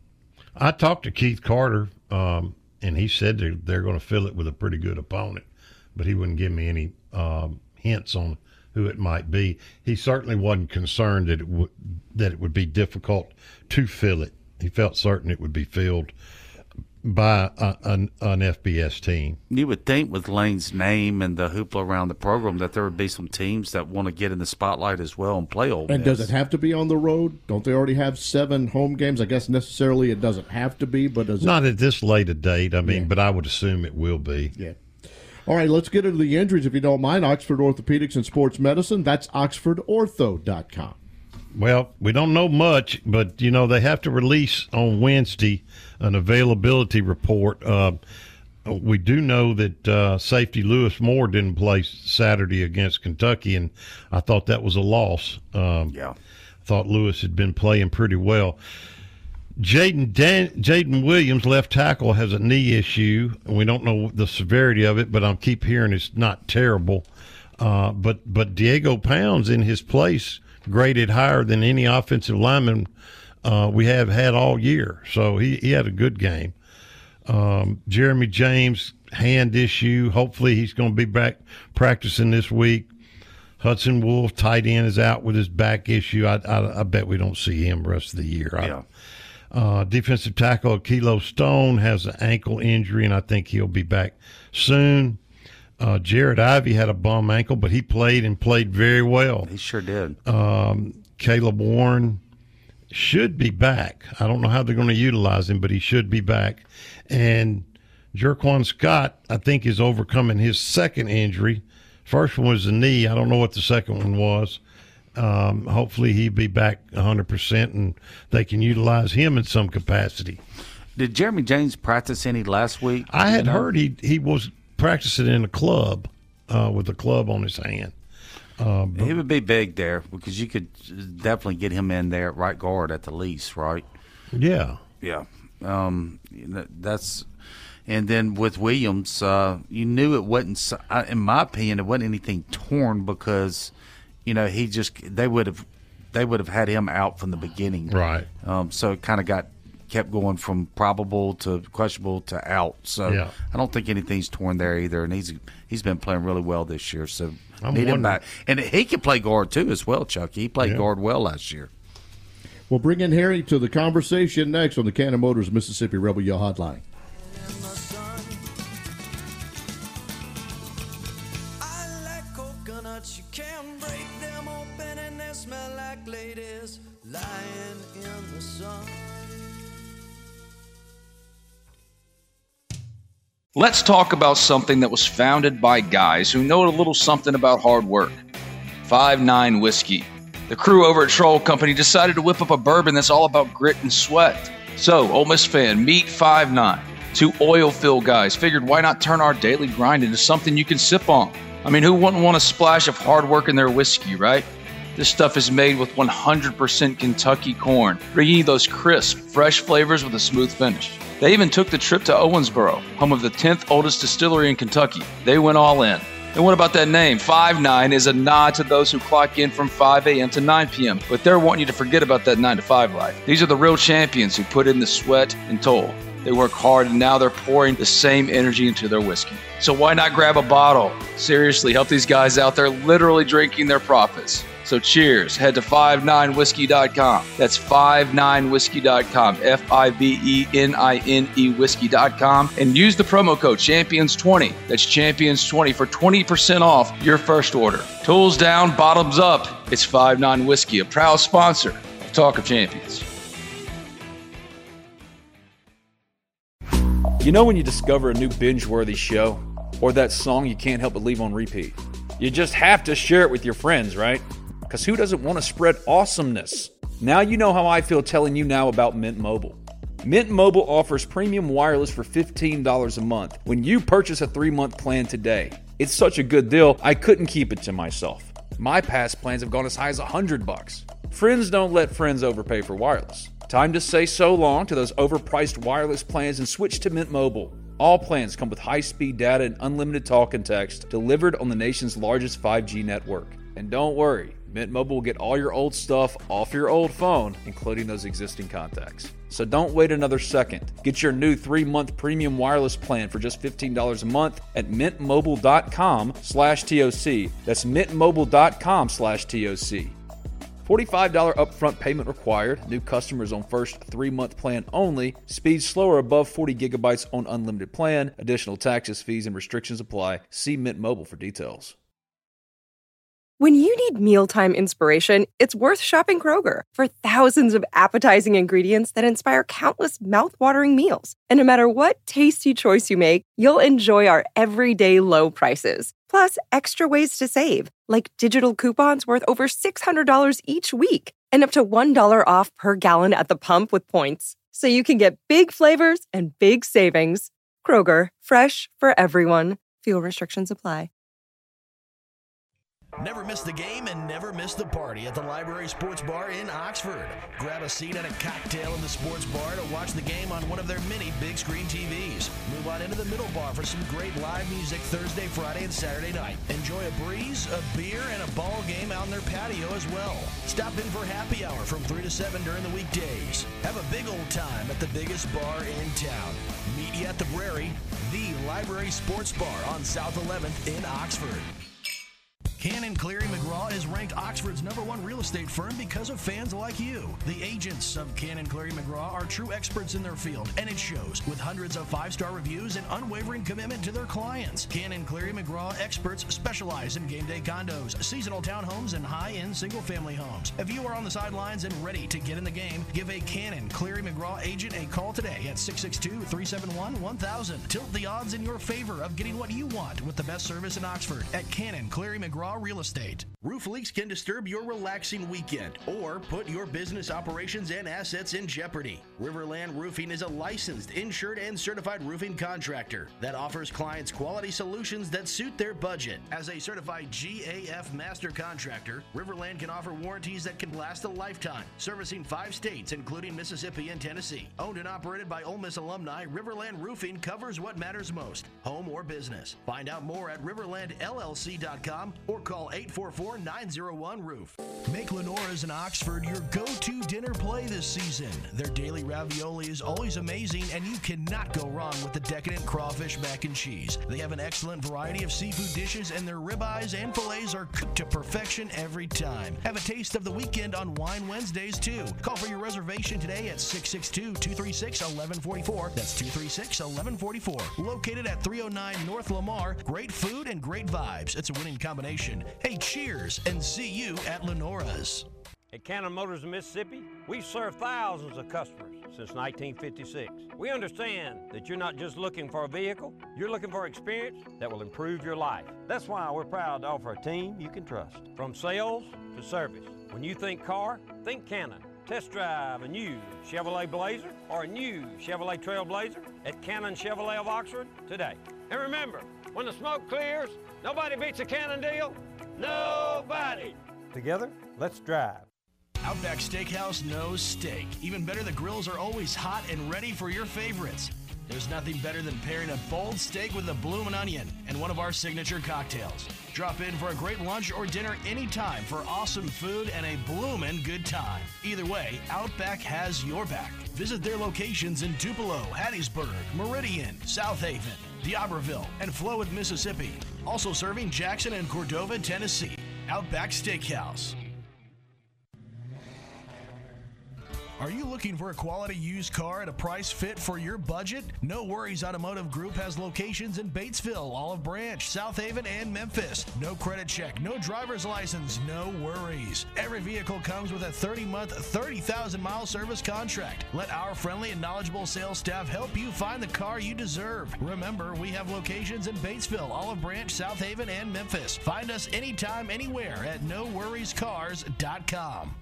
I talked to Keith Carter, um, and he said they're, they're going to fill it with a pretty good opponent, but he wouldn't give me any um, hints on who it might be. He certainly wasn't concerned that it would that it would be difficult to fill it. He felt certain it would be filled by a, an, an F B S team. You would think with Lane's name and the hoopla around the program that there would be some teams that want to get in the spotlight as well and play Ole Miss. And does it have to be on the road? Don't they already have seven home games? I guess necessarily it doesn't have to be, but does it? Not at this late a date, I mean, Yeah. but I would assume it will be. Yeah. All right, let's get into the injuries if you don't mind. Oxford Orthopedics and Sports Medicine. That's oxford ortho dot com. Well, we don't know much, but, you know, they have to release on Wednesday an availability report. Uh, we do know that uh, safety Lewis Moore didn't play Saturday against Kentucky, and I thought that was a loss. Um, Yeah. I thought Lewis had been playing pretty well. Jaden Dan- Jaden Williams, left tackle, has a knee issue, and we don't know the severity of it, but I keep hearing it's not terrible. Uh, but but Diego Pounds in his place graded higher than any offensive lineman uh, we have had all year, so he, he had a good game. Um, Jeremy James, hand issue. Hopefully he's going to be back practicing this week. Hudson Wolf, tight end, is out with his back issue. I, I, I bet we don't see him the rest of the year. I- Yeah. Uh, defensive tackle Kilo Stone has an ankle injury, and I think he'll be back soon. Uh, Jared Ivey had a bum ankle, but he played and played very well. He sure did. Um, Caleb Warren should be back. I don't know how they're going to utilize him, but he should be back. And Jerquan Scott, I think, is overcoming his second injury. First one was the knee. I don't know what the second one was. Um, hopefully he'll be back one hundred percent and they can utilize him in some capacity. Did Jeremy James practice any last week? I had you know? heard he, he was practicing in a club uh, with a club on his hand. Uh, but, he would be big there because you could definitely get him in there at right guard at the least, right? Yeah. Yeah. Um, that's and then with Williams, uh, you knew it wasn't, in my opinion, it wasn't anything torn because – you know, he just they would have they would have had him out from the beginning, right? Um, so it kind of got kept going from probable to questionable to out. So yeah. I don't think anything's torn there either. And he's he's been playing really well this year. So I'm need wondering. him back, and he can play guard too as well, Chucky. He played yeah. guard well last year. We'll bring in Harry to the conversation next on the Cannon Motors Mississippi Rebel Yell Hotline. Lying in the sun. Let's talk about something that was founded by guys who know a little something about hard work. five nine Whiskey. The crew over at Troll Company decided to whip up a bourbon that's all about grit and sweat. So, Ole Miss fan, meet five nine. Two oil fill guys figured why not turn our daily grind into something you can sip on? I mean, who wouldn't want a splash of hard work in their whiskey, right? This stuff is made with one hundred percent Kentucky corn, bringing you those crisp, fresh flavors with a smooth finish. They even took the trip to Owensboro, home of the tenth oldest distillery in Kentucky. They went all in. And what about that name? five nine is a nod to those who clock in from five a.m. to nine p.m., but they're wanting you to forget about that nine to five life. These are the real champions who put in the sweat and toil. They work hard, and now they're pouring the same energy into their whiskey. So why not grab a bottle? Seriously, help these guys out. They're literally drinking their profits. So cheers. Head to five nine whiskey dot com. That's five nine whiskey dot com. F I V E N I N E whiskey dot com. And use the promo code champions twenty. That's champions twenty for twenty percent off your first order. Tools down, bottoms up. It's five nine Whiskey, a proud sponsor of Talk of Champions. You know when you discover a new binge-worthy show? Or that song you can't help but leave on repeat? You just have to share it with your friends, right? Because who doesn't want to spread awesomeness? Now you know how I feel telling you now about Mint Mobile. Mint Mobile offers premium wireless for fifteen dollars a month when you purchase a three-month plan today. It's such a good deal, I couldn't keep it to myself. My past plans have gone as high as one hundred bucks. Friends don't let friends overpay for wireless. Time to say so long to those overpriced wireless plans and switch to Mint Mobile. All plans come with high-speed data and unlimited talk and text delivered on the nation's largest five G network. And don't worry, Mint Mobile will get all your old stuff off your old phone, including those existing contacts. So don't wait another second. Get your new three-month premium wireless plan for just fifteen dollars a month at mintmobile.com slash TOC. That's mintmobile.com slash TOC. forty-five dollars upfront payment required. New customers on first three-month plan only. Speed slower above forty gigabytes on unlimited plan. Additional taxes, fees, and restrictions apply. See Mint Mobile for details. When you need mealtime inspiration, it's worth shopping Kroger for thousands of appetizing ingredients that inspire countless mouth-watering meals. And no matter what tasty choice you make, you'll enjoy our everyday low prices. Plus, extra ways to save, like digital coupons worth over six hundred dollars each week and up to one dollar off per gallon at the pump with points. So you can get big flavors and big savings. Kroger, fresh for everyone. Fuel restrictions apply. Never miss the game and never miss the party at the Library Sports Bar in Oxford. Grab a seat and a cocktail in the sports bar to watch the game on one of their many big screen T Vs. Move on into the middle bar for some great live music Thursday, Friday, and Saturday night. Enjoy a breeze, a beer, and a ball game out in their patio as well. Stop in for happy hour from three to seven during the weekdays. Have a big old time at the biggest bar in town. Meet you at the Brary, the Library Sports Bar on South eleventh in Oxford. Cannon Cleary McGraw is ranked Oxford's number one real estate firm because of fans like you. The agents of Cannon Cleary McGraw are true experts in their field, and it shows with hundreds of five-star reviews and unwavering commitment to their clients. Cannon Cleary McGraw experts specialize in game day condos, seasonal townhomes, and high-end single-family homes. If you are on the sidelines and ready to get in the game, give a Cannon Cleary McGraw agent a call today at six six two, three seven one, one thousand. Tilt the odds in your favor of getting what you want with the best service in Oxford at Cannon Cleary McGraw Real Estate. Roof leaks can disturb your relaxing weekend or put your business operations and assets in jeopardy. Riverland Roofing is a licensed, insured, and certified roofing contractor that offers clients quality solutions that suit their budget. As a certified G A F master contractor, Riverland can offer warranties that can last a lifetime, servicing five states, including Mississippi and Tennessee. Owned and operated by Ole Miss alumni, Riverland Roofing covers what matters most, home or business. Find out more at riverland L L C dot com or call eight four four, nine zero one, roof. Make Lenora's in Oxford your go-to dinner play this season. Their daily ravioli is always amazing, and you cannot go wrong with the decadent crawfish mac and cheese. They have an excellent variety of seafood dishes, and their ribeyes and fillets are cooked to perfection every time. Have a taste of the weekend on Wine Wednesdays, too. Call for your reservation today at six six two, two three six, one one four four. That's two three six, one one four four. Located at three oh nine North Lamar. Great food and great vibes. It's a winning combination. Hey, cheers, and see you at Lenora's. At Cannon Motors of Mississippi, we've served thousands of customers since nineteen fifty-six. We understand that you're not just looking for a vehicle, you're looking for experience that will improve your life. That's why we're proud to offer a team you can trust. From sales to service, when you think car, think Cannon. Test drive a new Chevrolet Blazer or a new Chevrolet Trailblazer at Cannon Chevrolet of Oxford today. And remember, when the smoke clears, nobody beats a Cannon deal. Nobody. Together, let's drive. Outback Steakhouse knows steak. Even better, the grills are always hot and ready for your favorites. There's nothing better than pairing a bold steak with a bloomin' onion and one of our signature cocktails. Drop in for a great lunch or dinner anytime for awesome food and a bloomin' good time. Either way, Outback has your back. Visit their locations in Tupelo, Hattiesburg, Meridian, South Haven, D'Iberville, and Flowood, Mississippi. Also serving Jackson and Cordova, Tennessee. Outback Steakhouse. Are you looking for a quality used car at a price fit for your budget? No Worries Automotive Group has locations in Batesville, Olive Branch, South Haven, and Memphis. No credit check, no driver's license, no worries. Every vehicle comes with a thirty-month, thirty thousand mile service contract. Let our friendly and knowledgeable sales staff help you find the car you deserve. Remember, we have locations in Batesville, Olive Branch, South Haven, and Memphis. Find us anytime, anywhere at no worries cars dot com.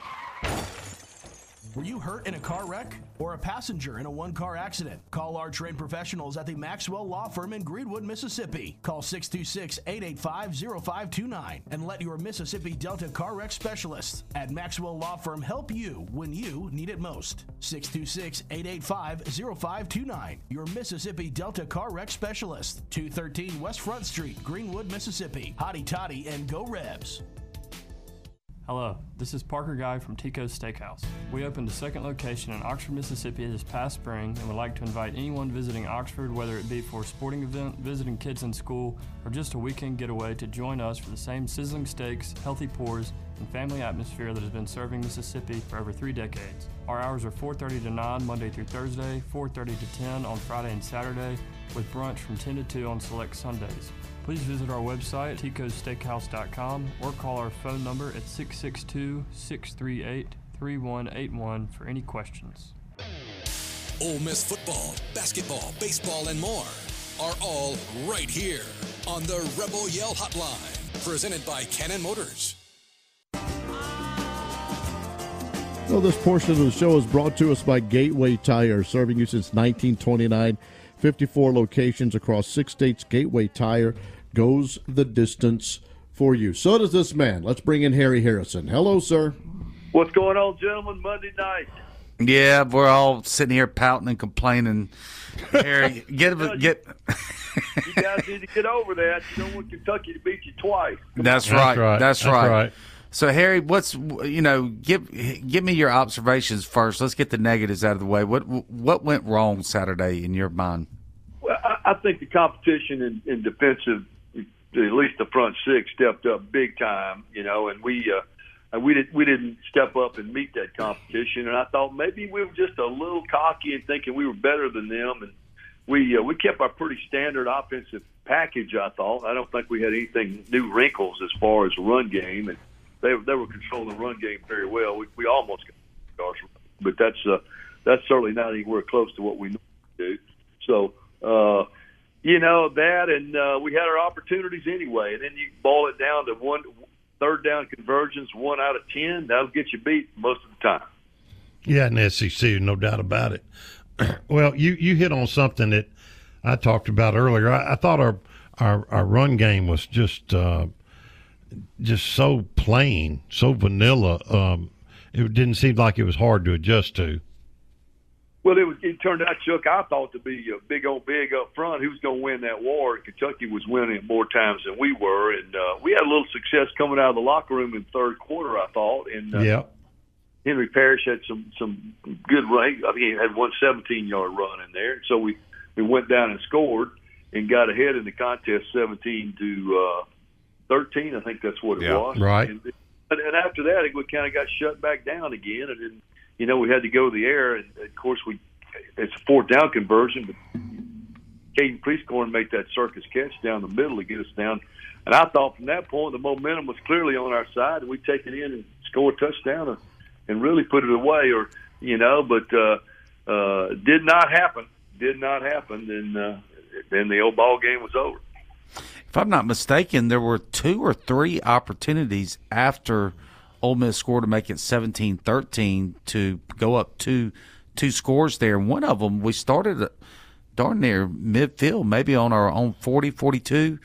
Were you hurt in a car wreck or a passenger in a one-car accident? Call our trained professionals at the Maxwell Law Firm in Greenwood, Mississippi. Call six two six, eight eight five, zero five two nine and let your Mississippi Delta car wreck specialists at Maxwell Law Firm help you when you need it most. six two six, eight eight five, zero five two nine. Your Mississippi Delta car wreck specialist. two thirteen West Front Street, Greenwood, Mississippi. Hottie Toddy and Go Rebs. Hello, this is Parker Guy from Tico's Steakhouse. We opened a second location in Oxford, Mississippi this past spring and would like to invite anyone visiting Oxford, whether it be for a sporting event, visiting kids in school, or just a weekend getaway, to join us for the same sizzling steaks, healthy pours, and family atmosphere that has been serving Mississippi for over three decades. Our hours are four thirty to nine Monday through Thursday, four thirty to ten on Friday and Saturday, with brunch from ten to two on select Sundays. Please visit our website, ticos steakhouse dot com, or call our phone number at six six two, six three eight, three one eight one for any questions. Ole Miss football, basketball, baseball, and more are all right here on the Rebel Yell Hotline, presented by Cannon Motors. Well, this portion of the show is brought to us by Gateway Tire, serving you since nineteen twenty-nine. fifty-four locations across six states. Gateway Tire goes the distance for you. So does this man. Let's bring in Harry Harrison. Hello, sir. What's going on, gentlemen? Monday night. Yeah, we're all sitting here pouting and complaining. Harry, get you, get. You guys need to get over that. You don't want Kentucky to beat you twice. That's right. That's right. That's, That's right. right. So, Harry, what's you know, give give me your observations first. Let's get the negatives out of the way. What what went wrong Saturday in your mind? Well, I, I think the competition in, in defensive at least the front six stepped up big time, you know, and we uh, we didn't we didn't step up and meet that competition. And I thought maybe we were just a little cocky and thinking we were better than them. And we uh, we kept our pretty standard offensive package. I thought. I don't think we had anything new wrinkles as far as the run game, and they they were controlling the run game very well. We we almost got yards, but that's uh, that's certainly not anywhere close to what we normally do. So. Uh, You know, that, and uh, we had our opportunities anyway. And then you boil it down to one third down conversions, one out of ten. That'll get you beat most of the time. Yeah, in the S E C, no doubt about it. Well, you, you hit on something that I talked about earlier. I, I thought our, our our run game was just uh, just so plain, so vanilla. Um, it didn't seem like it was hard to adjust to. Well, it was. It turned out, Chuck, I thought to be a big old big up front. Who's going to win that war? Kentucky was winning it more times than we were, and uh, we had a little success coming out of the locker room in the third quarter, I thought. And uh, yeah, Henry Parrish had some some good run. I think he had one seventeen-yard run in there. So we we went down and scored and got ahead in the contest, seventeen to uh, thirteen. I think that's what it yeah, was. Right. And, and after that, it, we kind of got shut back down again, and then. You know, we had to go to the air, and of course, we it's a fourth down conversion, but Caden Prieskorn made that circus catch down the middle to get us down. And I thought from that point, the momentum was clearly on our side, and we take it in and score a touchdown and, and really put it away, or you know, but uh, uh, did not happen. Did not happen, and uh, then the old ball game was over. If I'm not mistaken, there were two or three opportunities after Ole Miss scored to make it seventeen thirteen to go up two two scores there. And one of them, we started at darn near midfield, maybe on our own forty, forty-two.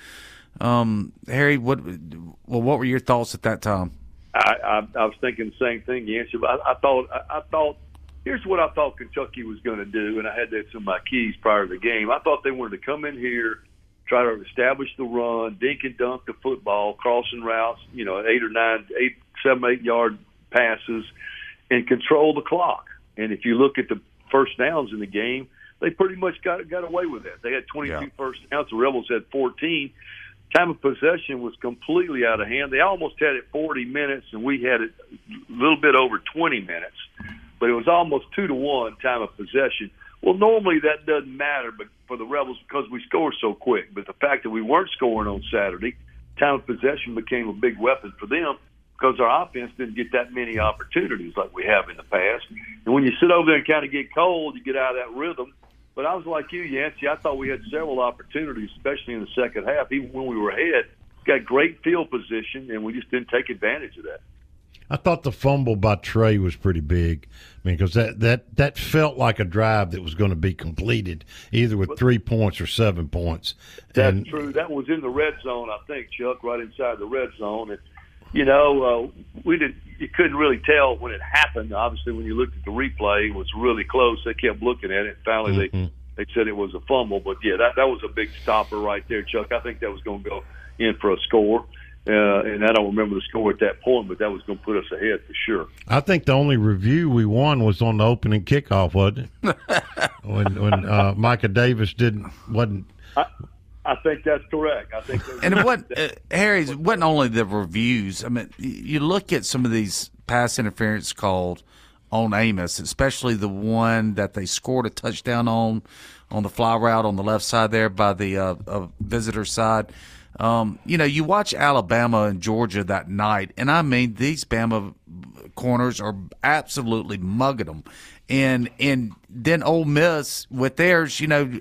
Um, Harry, what well, what were your thoughts at that time? I, I, I was thinking the same thing, Yancey. But I, I thought, I, I thought, here's what I thought Kentucky was going to do, and I had that in my keys prior to the game. I thought they wanted to come in here, try to establish the run, dink and dunk the football, crossing routes, you know, eight or nine, eight, seven, eight yard passes, and control the clock. And if you look at the first downs in the game, they pretty much got got away with that. They had twenty-two yeah. first downs. The Rebels had fourteen. Time of possession was completely out of hand. They almost had it forty minutes, and we had it a little bit over twenty minutes. But it was almost two to one time of possession. Well, normally that doesn't matter, but for the Rebels because we score so quick. But the fact that we weren't scoring on Saturday, time of possession became a big weapon for them because our offense didn't get that many opportunities like we have in the past. And when you sit over there and kind of get cold, you get out of that rhythm. But I was like you, Yancey. I thought we had several opportunities, especially in the second half, even when we were ahead. Got great field position, and we just didn't take advantage of that. I thought the fumble by Trey was pretty big. I mean, because that, that, that felt like a drive that was going to be completed either with three points or seven points. That's and, true. That was in the red zone, I think, Chuck, right inside the red zone. And, you know, uh, we didn't. You couldn't really tell when it happened. Obviously, when you looked at the replay, it was really close. They kept looking at it. Finally, mm-hmm. they they said it was a fumble. But, yeah, that, that was a big stopper right there, Chuck. I think that was going to go in for a score. Uh, and I don't remember the score at that point, but that was going to put us ahead for sure. I think the only review we won was on the opening kickoff, wasn't it? when when uh, Micah Davis didn't wasn't. I, I think that's correct. I think. And it wasn't uh, Harry. It wasn't only the reviews. I mean, you look at some of these pass interference called on Amos, especially the one that they scored a touchdown on on the fly route on the left side there by the uh, uh, visitor side. Um, you know, you watch Alabama and Georgia that night, and I mean, these Bama corners are absolutely mugging them. And and then Ole Miss with theirs, you know,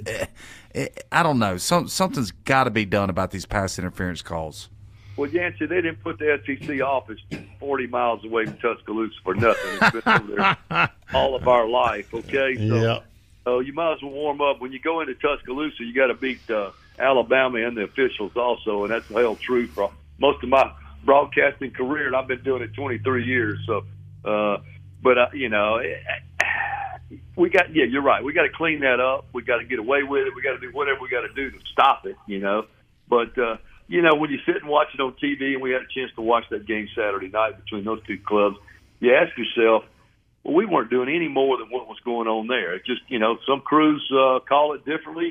I don't know. Some, something's got to be done about these pass interference calls. Well, Yancey, they didn't put the S E C office forty miles away from Tuscaloosa for nothing. It's been over there all of our life, okay? So, yeah. So you might as well warm up. When you go into Tuscaloosa, you got to beat uh, Alabama and the officials also, and that's held true for most of my broadcasting career, and I've been doing it twenty-three years. So, uh, but uh, you know, we got yeah, you're right. We got to clean that up. We got to get away with it. We got to do whatever we got to do to stop it. You know, but uh, you know, when you sit and watch it on T V, and we had a chance to watch that game Saturday night between those two clubs, you ask yourself, well, we weren't doing any more than what was going on there. It's just, you know, some crews uh, call it differently.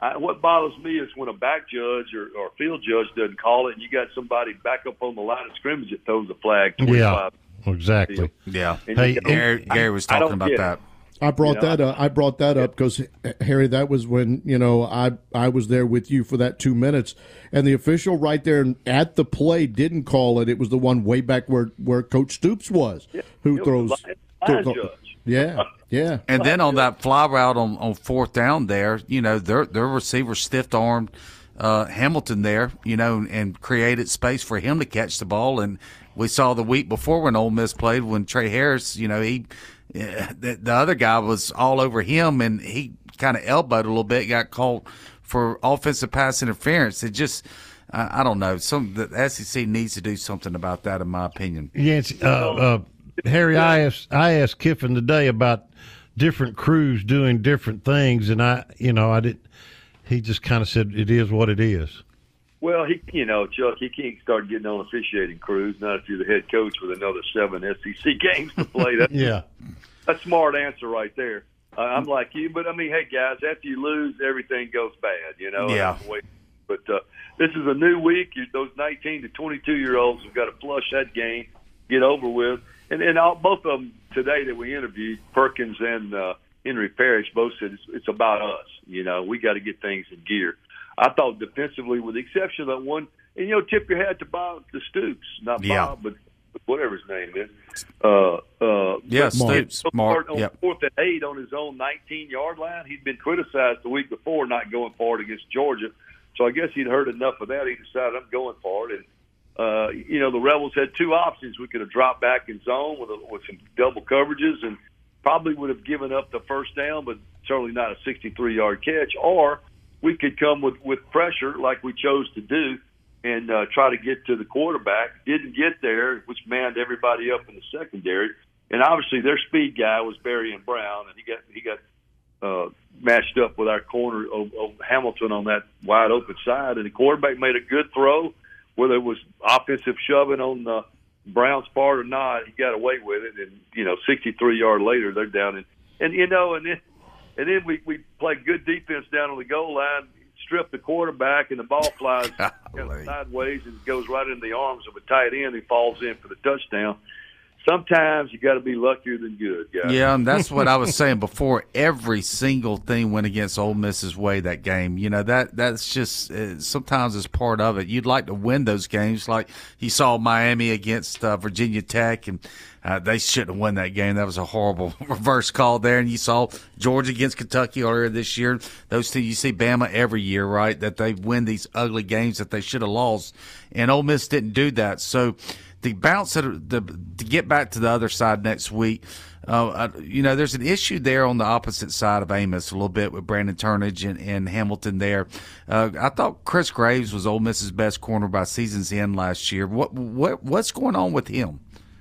I, what bothers me is when a back judge or, or field judge doesn't call it, and you got somebody back up on the line of scrimmage that throws a flag. Yeah, exactly. Yeah. And Hey, you go, Gary, Gary was I talking don't about get that. it. I brought You know, that up. I brought that up because Harry, that was when you know I I was there with you for that two minutes, and the official right there at the play didn't call it. It was the one way back where, where Coach Stoops was, Yeah, who it throws. was a line judge. Yeah, yeah. And then on that fly route on, on fourth down there, you know, their their receiver stiff armed uh, Hamilton there, you know, and created space for him to catch the ball. And we saw the week before when Ole Miss played, when Trey Harris, you know, he uh, the, the other guy was all over him, and he kind of elbowed a little bit, got caught for offensive pass interference. It just, I, I don't know, some the S E C needs to do something about that, in my opinion. Yes, uh, uh, Harry, I asked I asked Kiffin today about different crews doing different things, and I, you know, I did. He just kind of said it is what it is. Well, he, you know, Chuck, he can't start getting on officiating crews. Not if you're the head coach with another seven S E C games to play. That's, Yeah. that's a smart answer right there. Uh, I'm like you, but I mean, hey guys, after you lose, everything goes bad, you know. Yeah. But uh, this is a new week. You, those nineteen to twenty-two year olds have got to flush that game, get over with, and and all, both of them today that we interviewed, Perkins and uh, Henry Parrish, both said it's, it's about us. You know, we got to get things in gear. I thought defensively, with the exception of that one, and, you know, tip your hat to Bob, to Stoops, not Yeah. Bob, but whatever his name is. Uh, uh, Yeah, but Stoops. so Mark, on yep. fourth and eight on his own nineteen-yard line. He'd been criticized the week before not going for it against Georgia. So I guess he'd heard enough of that. He decided, I'm going for it. And, uh, you know, the Rebels had two options. We could have dropped back in zone with, a, with some double coverages and probably would have given up the first down, but certainly not a sixty-three-yard catch. Or we could come with, with pressure like we chose to do and uh, try to get to the quarterback. Didn't get there, which manned everybody up in the secondary. And obviously their speed guy was Barry and Brown, and he got he got uh, matched up with our corner of, of Hamilton on that wide open side. And the quarterback made a good throw, whether it was offensive shoving on uh, Brown's part or not. He got away with it, and you know, sixty-three yard later they're down. And and you know, and then and then we we played good defense down on the goal line. Strip the quarterback, and the ball flies sideways and goes right into the arms of a tight end who falls in for the touchdown. Sometimes you got to be luckier than good, guys. Yeah, and that's what I was saying before. Every single thing went against Ole Miss's way that game. You know, that that's just uh, sometimes it's part of it. You'd like to win those games, like you saw Miami against uh, Virginia Tech, and uh, they shouldn't have won that game. That was a horrible reverse call there. And you saw Georgia against Kentucky earlier this year. Those two, you see Bama every year, right? That they win these ugly games that they should have lost, and Ole Miss didn't do that. So the bounce the, to get back to the other side next week, uh, you know, there's an issue there on the opposite side of Amos a little bit with Brandon Turnage and, and Hamilton there. Uh, I thought Chris Graves was Ole Miss's best corner by season's end last year. What what what's going on with him?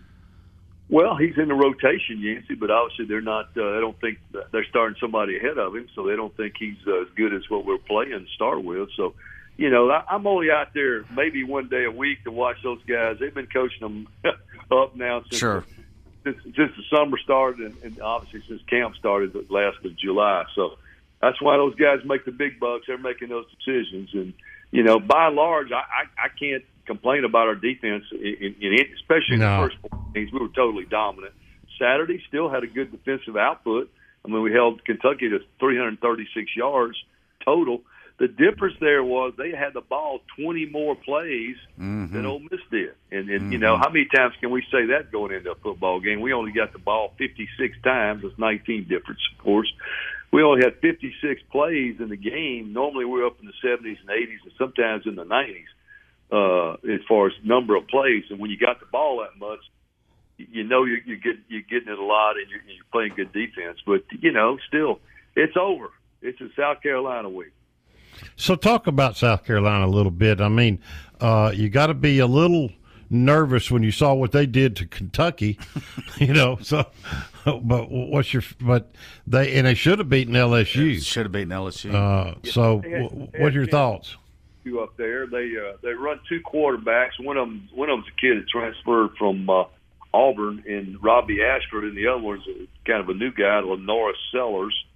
Well, he's in the rotation, Yancey, but obviously they're not. Uh, I don't think they're starting somebody ahead of him, so they don't think he's uh, as good as what we're playing to start with. So. You know, I'm only out there maybe one day a week to watch those guys. They've been coaching them up now since, sure. since, since the summer started, and, and obviously since camp started the last of July. So that's why those guys make the big bucks. They're making those decisions. And, you know, by and large, I, I, I can't complain about our defense, in, in, in, especially in no. the first four games. We were totally dominant. Saturday still had a good defensive output. I mean, we held Kentucky to three hundred thirty-six yards total. The difference there was they had the ball twenty more plays mm-hmm. than Ole Miss did. And, and mm-hmm. you know, how many times can we say that going into a football game? We only got the ball fifty-six times. That's nineteen difference, of course. We only had fifty-six plays in the game. Normally we're up in the seventies and eighties and sometimes in the nineties uh, as far as number of plays. And when you got the ball that much, you know you're, you're, get, you're getting it a lot and you're, you're playing good defense. But, you know, still, it's over. It's a South Carolina week. So talk about South Carolina a little bit. I mean, uh, you got to be a little nervous when you saw what they did to Kentucky, you know. So, but what's your? But they and they should have beaten L S U. Should have beaten L S U. Uh, so, They had- w- they what are had your chance thoughts? You up there? They uh, they run two quarterbacks. One of them one of them's a kid that transferred from uh, Auburn, and Robbie Ashford, and the other one's a, kind of a new guy, Lenora Sellers.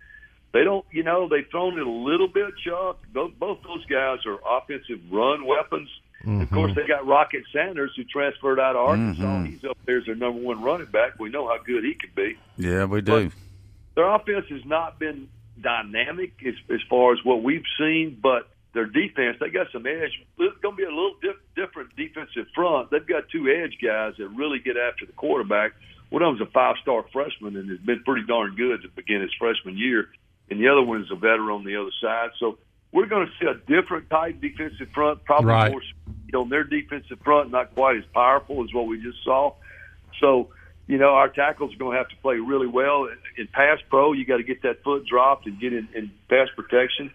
They don't, you know, they've thrown it a little bit, Chuck. Both, both those guys are offensive run weapons. Mm-hmm. Of course, they got Rocket Sanders, who transferred out of Arkansas. Mm-hmm. He's up there as their number one running back. We know how good he can be. Yeah, we do. But their offense has not been dynamic as, as far as what we've seen, but their defense, they got some edge. It's going to be a little dif- different defensive front. They've got two edge guys that really get after the quarterback. One of them's a five-star freshman and has been pretty darn good to begin his freshman year, and the other one is a veteran on the other side. So we're going to see a different type defensive front, probably right. more speed on their defensive front, not quite as powerful as what we just saw. So, you know, our tackles are going to have to play really well. In pass pro, you got to get that foot dropped and get in, in pass protection.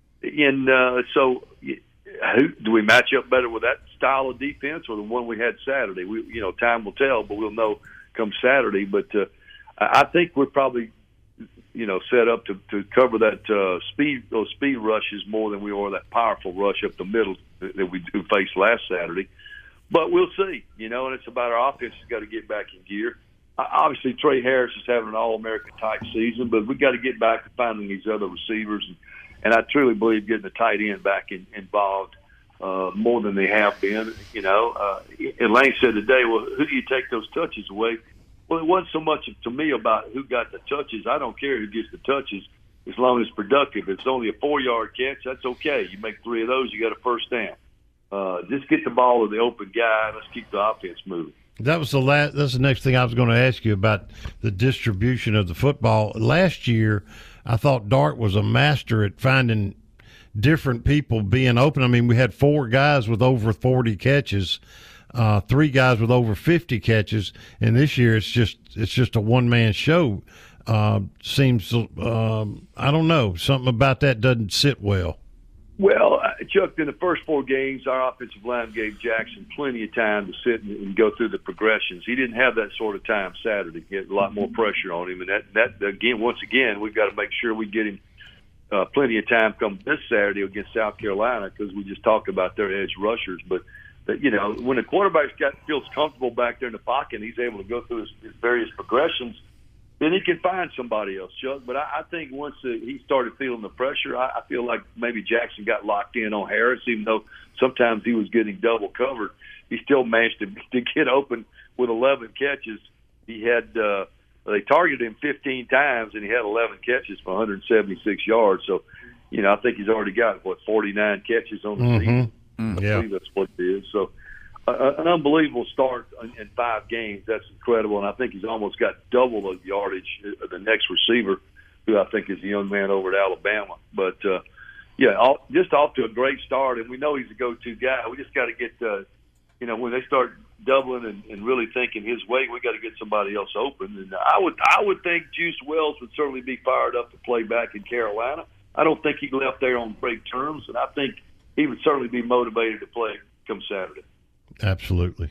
And uh, so who, do we match up better with that style of defense or the one we had Saturday? We, you know, time will tell, but we'll know come Saturday. But uh, I think we're probably, you know, set up to, to cover that uh, speed, those speed rushes more than we are that powerful rush up the middle that, that we do face last Saturday. But we'll see, you know, and it's about our offense has got to get back in gear. Obviously, Trey Harris is having an All-American type season, but we've got to get back to finding these other receivers. And, and I truly believe getting the tight end back in, involved uh, more than they have been. You know, uh, and Lane said today, well, who do you take those touches away? Well, it wasn't so much to me about who got the touches. I don't care who gets the touches as long as it's productive. If it's only a four-yard catch, that's okay. You make three of those, you got a first down. Uh, just get the ball to the open guy. Let's keep the offense moving. That was the last. That's the next thing I was going to ask you about the distribution of the football. Last year, I thought Dart was a master at finding different people being open. I mean, we had four guys with over forty catches, uh, three guys with over fifty catches, and this year it's just it's just a one man show. Uh, seems um, I don't know, something about that doesn't sit well. Well, Chuck, in the first four games, our offensive line gave Jackson plenty of time to sit and, and go through the progressions. He didn't have that sort of time Saturday. He had a lot more pressure on him. And that, that again, once again, we've got to make sure we get him uh, plenty of time come this Saturday against South Carolina, because we just talked about their edge rushers. But, but you know, when the quarterback got, feels comfortable back there in the pocket and he's able to go through his, his various progressions, then he can find somebody else, Chuck. But I, I think once uh, he started feeling the pressure, I, I feel like maybe Jackson got locked in on Harris, even though sometimes he was getting double covered. He still managed to, to get open with eleven catches. He had uh, they targeted him fifteen times, and he had eleven catches for one hundred seventy-six yards. So, you know, I think he's already got, what, forty-nine catches on the mm-hmm. season. Mm, I yeah. believe that's what it is. So, Uh, an unbelievable start in five games. That's incredible, and I think he's almost got double the yardage of the next receiver, who I think is the young man over at Alabama. But, uh, yeah, all, just off to a great start, and we know he's a go-to guy. We just got to get, uh, you know, when they start doubling and, and really thinking his way, we got to get somebody else open. And I would, I would think Juice Wells would certainly be fired up to play back in Carolina. I don't think he left there on great terms, and I think he would certainly be motivated to play come Saturday. Absolutely.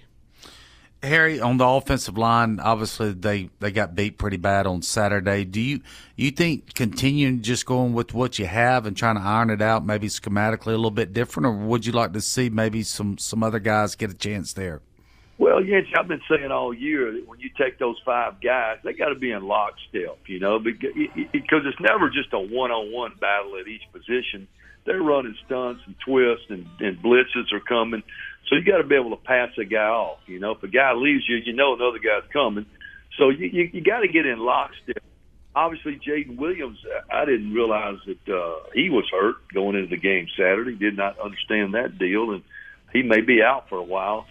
Harry, on the offensive line, obviously they, they got beat pretty bad on Saturday. Do you you think continuing just going with what you have and trying to iron it out, maybe schematically a little bit different, or would you like to see maybe some, some other guys get a chance there? Well, yes, I've been saying all year that when you take those five guys, they got to be in lockstep, you know, because it's never just a one-on-one battle at each position. They're running stunts and twists, and, and blitzes are coming. So you got to be able to pass a guy off. You know, if a guy leaves you, you know another guy's coming. So you you, you got to get in lockstep. Obviously, Jaden Williams, I didn't realize that uh, he was hurt going into the game Saturday. Did not understand that deal, and he may be out for a while.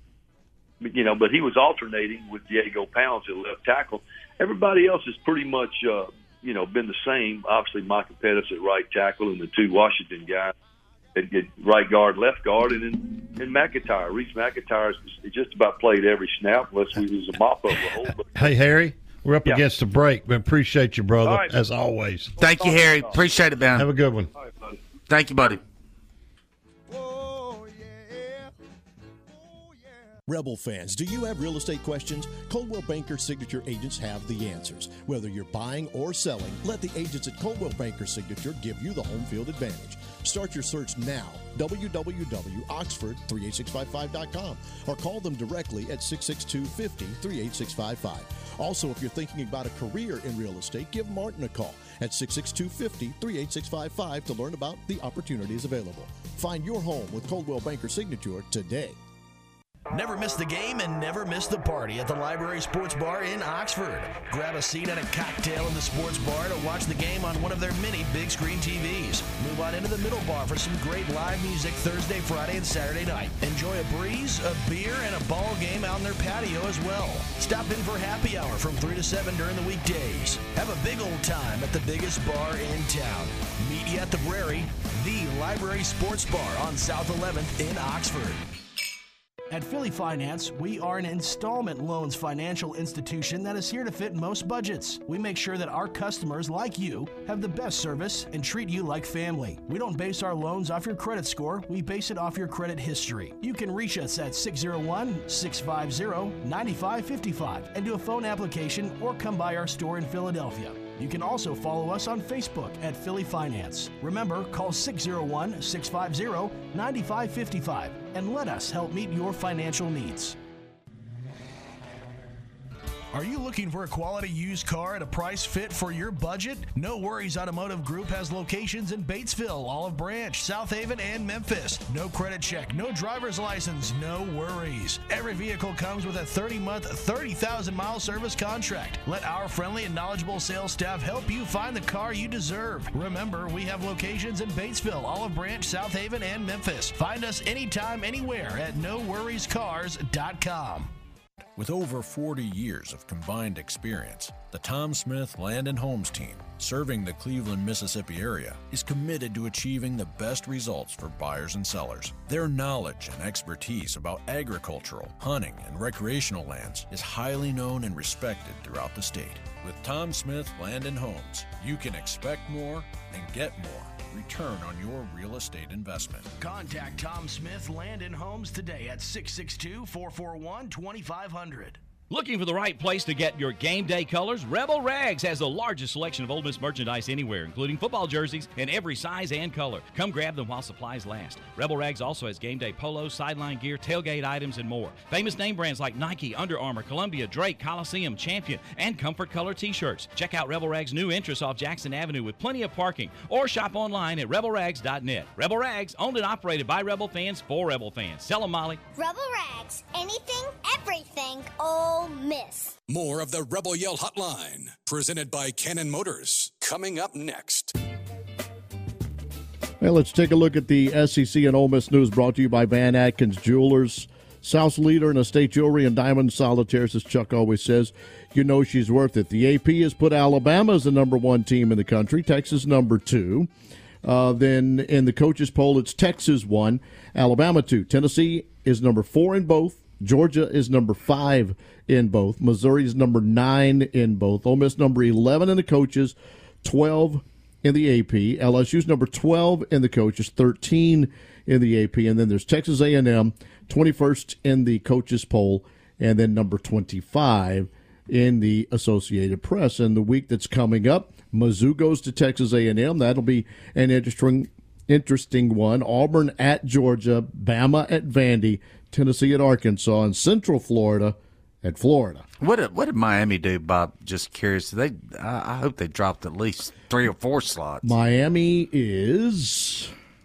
But, you know, but he was alternating with Diego Pounds at left tackle. Everybody else has pretty much, uh, you know, been the same. Obviously, Michael Pettis at right tackle, and the two Washington guys at right guard, left guard, and then and McIntyre. Reese McIntyre has just about played every snap, unless we was a mop-up role. But, hey, Harry, we're up yeah. against the break, but appreciate you, brother, right, as always. Thank you, Harry. Appreciate it, man. Have a good one. All right, buddy. Thank you, buddy. Rebel fans, do you have real estate questions? Coldwell Banker Signature agents have the answers. Whether you're buying or selling, let the agents at Coldwell Banker Signature give you the home field advantage. Start your search now, w w w dot oxford three eight six five five dot com, or call them directly at six six two, five zero, three eight six five five. Also, if you're thinking about a career in real estate, give Martin a call at six six two, five zero, three eight six five five to learn about the opportunities available. Find your home with Coldwell Banker Signature today. Never miss the game and never miss the party at the Library Sports Bar in Oxford. Grab a seat and a cocktail in the sports bar to watch the game on one of their many big screen T Vs. Move on into the middle bar for some great live music Thursday, Friday, and Saturday night. Enjoy a breeze, a beer, and a ball game out in their patio as well. Stop in for happy hour from three to seven during the weekdays. Have a big old time at the biggest bar in town. Meet you at the Brary, the Library Sports Bar on South eleventh in Oxford. At Philly Finance, we are an installment loans financial institution that is here to fit most budgets. We make sure that our customers, like you, have the best service and treat you like family. We don't base our loans off your credit score, we base it off your credit history. You can reach us at six oh one, six five zero, nine five five five and do a phone application or come by our store in Philadelphia. You can also follow us on Facebook at Philly Finance. Remember, call six oh one, six five zero, nine five five five and let us help meet your financial needs. Are you looking for a quality used car at a price fit for your budget? No Worries Automotive Group has locations in Batesville, Olive Branch, South Haven, and Memphis. No credit check, no driver's license, no worries. Every vehicle comes with a thirty-month, thirty thousand mile service contract. Let our friendly and knowledgeable sales staff help you find the car you deserve. Remember, we have locations in Batesville, Olive Branch, South Haven, and Memphis. Find us anytime, anywhere at no worries cars dot com. With over forty years of combined experience, the Tom Smith Land and Homes team, serving the Cleveland, Mississippi area, is committed to achieving the best results for buyers and sellers. Their knowledge and expertise about agricultural, hunting, and recreational lands is highly known and respected throughout the state. With Tom Smith Land and Homes, you can expect more and get more return on your real estate investment. Contact Tom Smith Land and Homes today at six six two, four four one, two five zero zero. Looking for the right place to get your game day colors? Rebel Rags has the largest selection of Ole Miss merchandise anywhere, including football jerseys in every size and color. Come grab them while supplies last. Rebel Rags also has game day polos, sideline gear, tailgate items, and more. Famous name brands like Nike, Under Armour, Columbia, Drake, Coliseum, Champion, and Comfort Color t-shirts. Check out Rebel Rags' new entrance off Jackson Avenue with plenty of parking, or shop online at rebel rags dot net. Rebel Rags, owned and operated by Rebel fans for Rebel fans. Tell them, Molly. Rebel Rags, anything, everything, Ole Miss. More of the Rebel Yell Hotline, presented by Cannon Motors, coming up next. Well, let's take a look at the S E C and Ole Miss news brought to you by Van Atkins Jewelers. South's leader in estate jewelry and diamond solitaires, as Chuck always says. You know she's worth it. The A P has put Alabama as the number one team in the country, Texas number two. Uh, then in the coaches poll, it's Texas one, Alabama two. Tennessee is number four in both. Georgia is number five in both. Missouri is number nine in both. Ole Miss number eleven in the coaches, twelve in the A P. L S U's number twelve in the coaches, thirteen in the A P. And then there's Texas A and M, twenty-first in the coaches poll, and then number twenty-five in the Associated Press. And the week that's coming up, Mizzou goes to Texas A and M. That'll be an interesting, interesting one. Auburn at Georgia, Bama at Vandy, Tennessee at Arkansas, and Central Florida at Florida. What did, what did Miami do, Bob? Just curious. They, I, I hope they dropped at least three or four slots. Miami is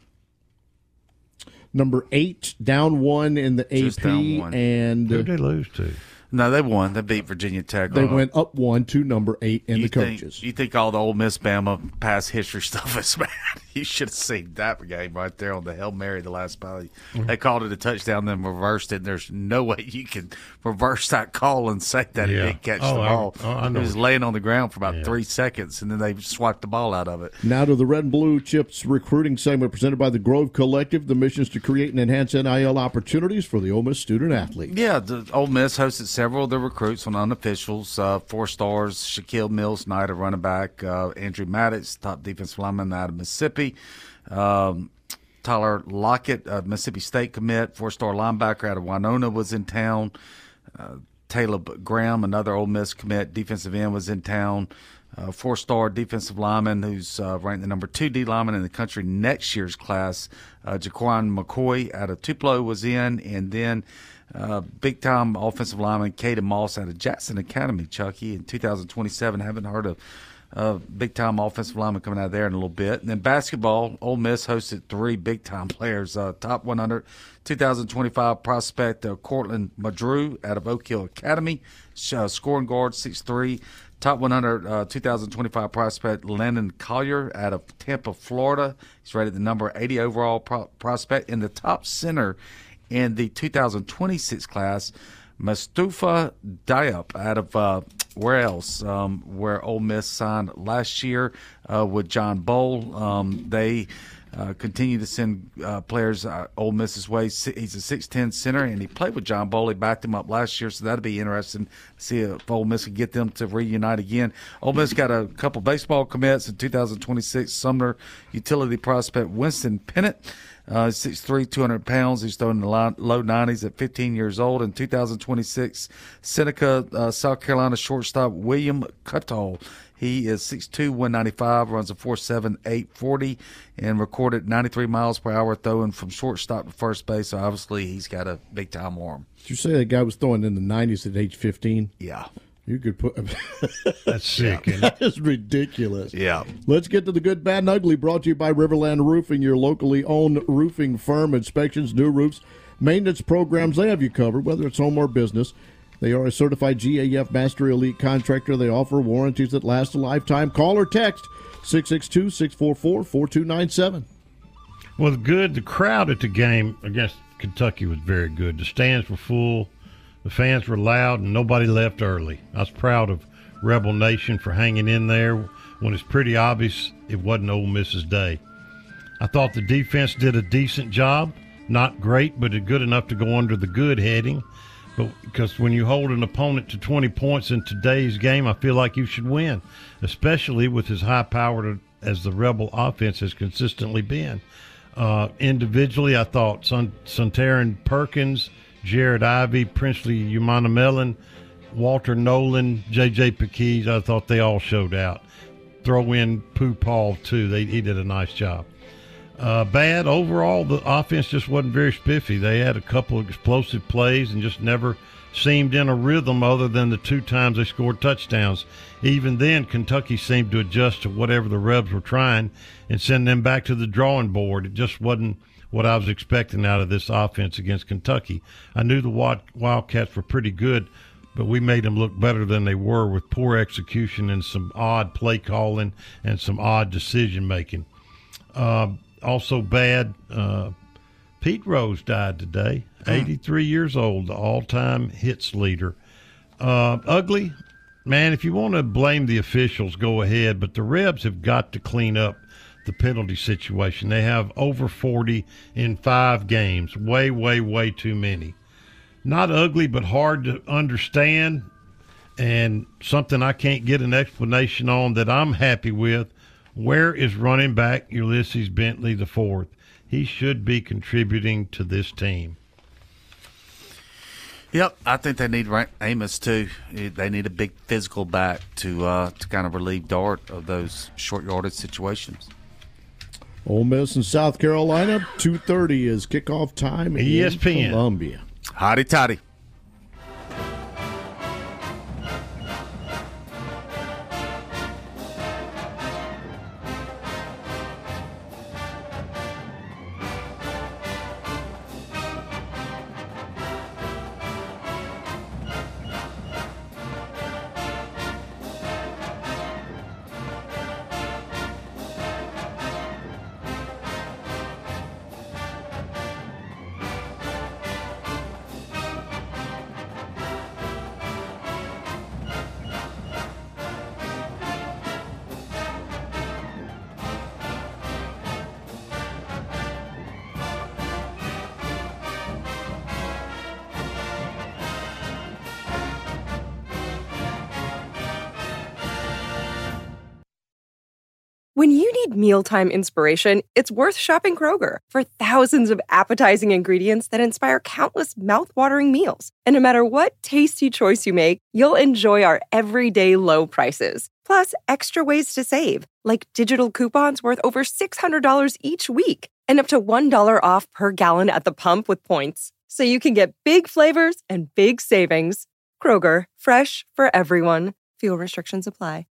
number eight, down one in the Just A P. And who did they lose to? No, they won. They beat Virginia Tech. They went up one to number eight in you the think, coaches. You think all the Ole Miss Bama past history stuff is bad? You should have seen that game right there on the Hail Mary the last play. Mm-hmm. They called it a touchdown, then reversed it. And there's no way you can reverse that call and say that yeah. it didn't catch oh, the ball. I, I know. It was laying on the ground for about yeah. three seconds, and then they swiped the ball out of it. Now to the Red and Blue Chips recruiting segment presented by the Grove Collective. The mission is to create and enhance N I L opportunities for the Ole Miss student athletes. Yeah, the Ole Miss hosted several of the recruits on unofficials. Uh, four stars, Shaquille Mills Knight, a running back, uh, Andrew Maddox, top defensive lineman out of Mississippi. Um, Tyler Lockett, uh, Mississippi State commit, four-star linebacker out of Winona, was in town. Uh, Taylor Graham, another Ole Miss commit, defensive end, was in town. Uh, four-star defensive lineman who's uh, ranked the number two D lineman in the country next year's class. Uh, Jaquan McCoy out of Tupelo was in, and then uh, big-time offensive lineman Caden Moss out of Jackson Academy, Chucky, in two thousand twenty-seven. Haven't heard of uh, big-time offensive lineman coming out of there in a little bit. And then basketball, Ole Miss hosted three big-time players. Uh, top one hundred two thousand twenty-five prospect uh, Cortland Madru out of Oak Hill Academy, uh, scoring guard, six three. Top one hundred uh, two thousand twenty-five prospect Landon Collier out of Tampa, Florida. He's rated the number eighty overall pro- prospect. In the top center in the two thousand twenty-six class, Mustafa Diop out of uh, where else? Um, where Ole Miss signed last year uh, with John Bowl. Um, they uh, continue to send uh, players uh, Ole Miss's way. He's a six ten center, and he played with John Bowl. He backed him up last year, so that'll be interesting to see if Ole Miss can get them to reunite again. Ole Miss got a couple baseball commits in two thousand twenty-six. Sumner utility prospect Winston Pennant. Uh, six three, two hundred pounds. He's throwing in the low nineties at fifteen years old. In two thousand twenty-six, Seneca, uh, South Carolina shortstop William Cuttall. He is six two, one ninety-five, runs a four seven, eight forty, and recorded ninety-three miles per hour throwing from shortstop to first base. So obviously he's got a big-time arm. Did you say that guy was throwing in the nineties at age fifteen? Yeah. You could put that's sick. Yeah, that is ridiculous. Yeah. Let's get to the good, bad, and ugly. Brought to you by Riverland Roofing, your locally owned roofing firm. Inspections, new roofs, maintenance programs. They have you covered, whether it's home or business. They are a certified G A F Master Elite contractor. They offer warranties that last a lifetime. Call or text six six two, six four four, four two nine seven. Well, the good, the crowd at the game against Kentucky was very good. The stands were full. The fans were loud, and nobody left early. I was proud of Rebel Nation for hanging in there when it's pretty obvious it wasn't Ole Miss's day. I thought the defense did a decent job. Not great, but good enough to go under the good heading. But because when you hold an opponent to twenty points in today's game, I feel like you should win, especially with as high-powered as the Rebel offense has consistently been. Uh, individually, I thought Sun- Suntaran Perkins, Jared Ivey, Princely Umanamelon, Walter Nolan, J J Pekees, I thought they all showed out. Throw in Pooh Paul, too. They, he did a nice job. Uh, bad, overall, the offense just wasn't very spiffy. They had a couple of explosive plays and just never seemed in a rhythm other than the two times they scored touchdowns. Even then, Kentucky seemed to adjust to whatever the Rebs were trying and send them back to the drawing board. It just wasn't what I was expecting out of this offense against Kentucky. I knew the Wildcats were pretty good, but we made them look better than they were with poor execution and some odd play calling and some odd decision making. Uh, also bad, uh, Pete Rose died today, eighty-three years old, the all-time hits leader. Uh, ugly, man, if you want to blame the officials, go ahead, but the Rebs have got to clean up the penalty situation. They have over forty in five games. Way, way, way too many. Not ugly, but hard to understand, and something I can't get an explanation on that I'm happy with. Where is running back Ulysses Bentley the fourth? He should be contributing to this team. Yep, I think they need Amos too. They need a big physical back to uh, to kind of relieve Dart of those short yardage situations. Ole Miss and South Carolina, two thirty is kickoff time in E S P N. Columbia. Hotty toddy. When you need mealtime inspiration, it's worth shopping Kroger for thousands of appetizing ingredients that inspire countless mouthwatering meals. And no matter what tasty choice you make, you'll enjoy our everyday low prices. Plus, extra ways to save, like digital coupons worth over six hundred dollars each week and up to one dollar off per gallon at the pump with points. So you can get big flavors and big savings. Kroger, fresh for everyone. Fuel restrictions apply.